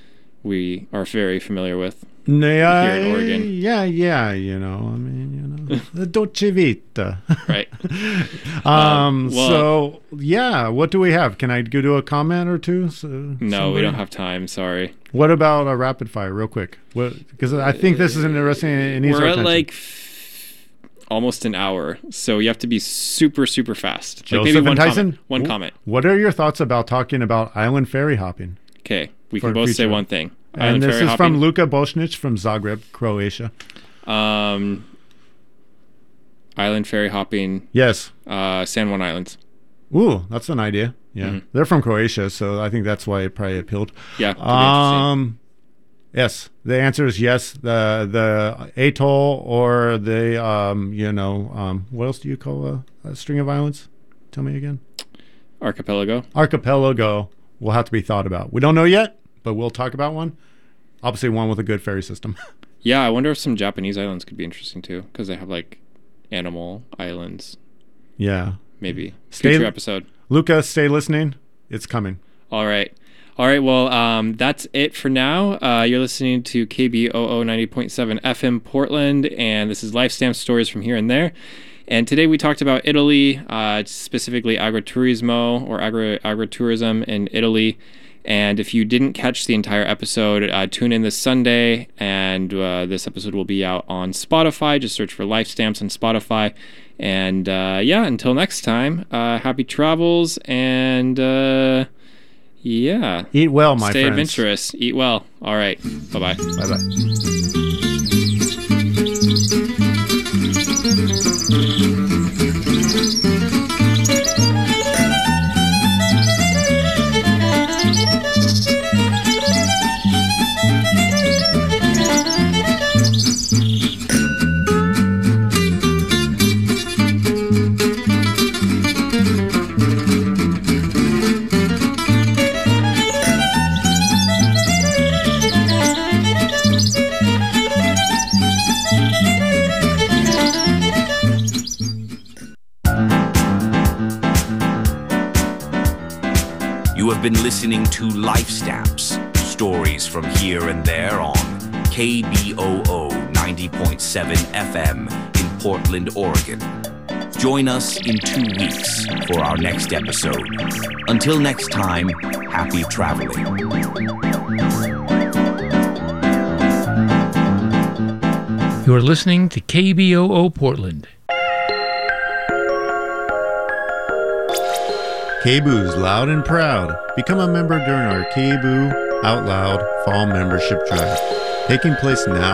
we are very familiar with yeah, here in Oregon. Yeah, yeah, you know, I mean, you know, the Dolce Vita. Right. um, Um, well- so, yeah, what do we have? Can I go to a comment or two? So, No, we somebody- don't have time. Sorry. What about a rapid fire, real quick? Because I think this is interesting. It needs We're our at attention. like f- almost an hour, so you have to be super, super fast. Joseph like maybe one and Tyson, comment. One wh- comment. What are your thoughts about talking about island ferry hopping? Okay, we For can both say future. one thing. And Island this ferry is hopping. from Luka Bosnic from Zagreb, Croatia. Um, island ferry hopping. Yes. Uh, San Juan Islands. Ooh, that's an idea. Yeah. Mhm. They're from Croatia, so I think that's why it probably appealed. Yeah. could be Um, yes. The answer is yes. The the atoll or the, um, you know, um, what else do you call a, a string of islands? Tell me again. Archipelago. Archipelago will have to be thought about. We don't know yet, but we'll talk about one. Obviously, one with a good ferry system. Yeah, I wonder if some Japanese islands could be interesting too, because they have like animal islands. Yeah. Maybe Stay- future episode. Luca, stay listening. It's coming. All right. All right. Well, um, that's it for now. Uh, you're listening to K B O O ninety point seven F M Portland, and this is Life Stamp Stories from Here and There. And today we talked about Italy, uh, specifically agriturismo or agri- agritourism in Italy. And if you didn't catch the entire episode, uh, tune in this Sunday, and uh, this episode will be out on Spotify. Just search for Life Stamps on Spotify. And uh, yeah, until next time, uh, happy travels, and uh, yeah. Eat well, my Stay friends. adventurous. Eat well. All right. Bye-bye. Bye-bye. You have been listening to Life Stamps, stories from here and there on K B O O ninety point seven F M in Portland, Oregon. Join us in two weeks for our next episode. Until next time, happy traveling. You are listening to K B O O Portland. K B Oo's Loud and Proud. Become a member during our K B O O Out Loud Fall Membership Drive, taking place now.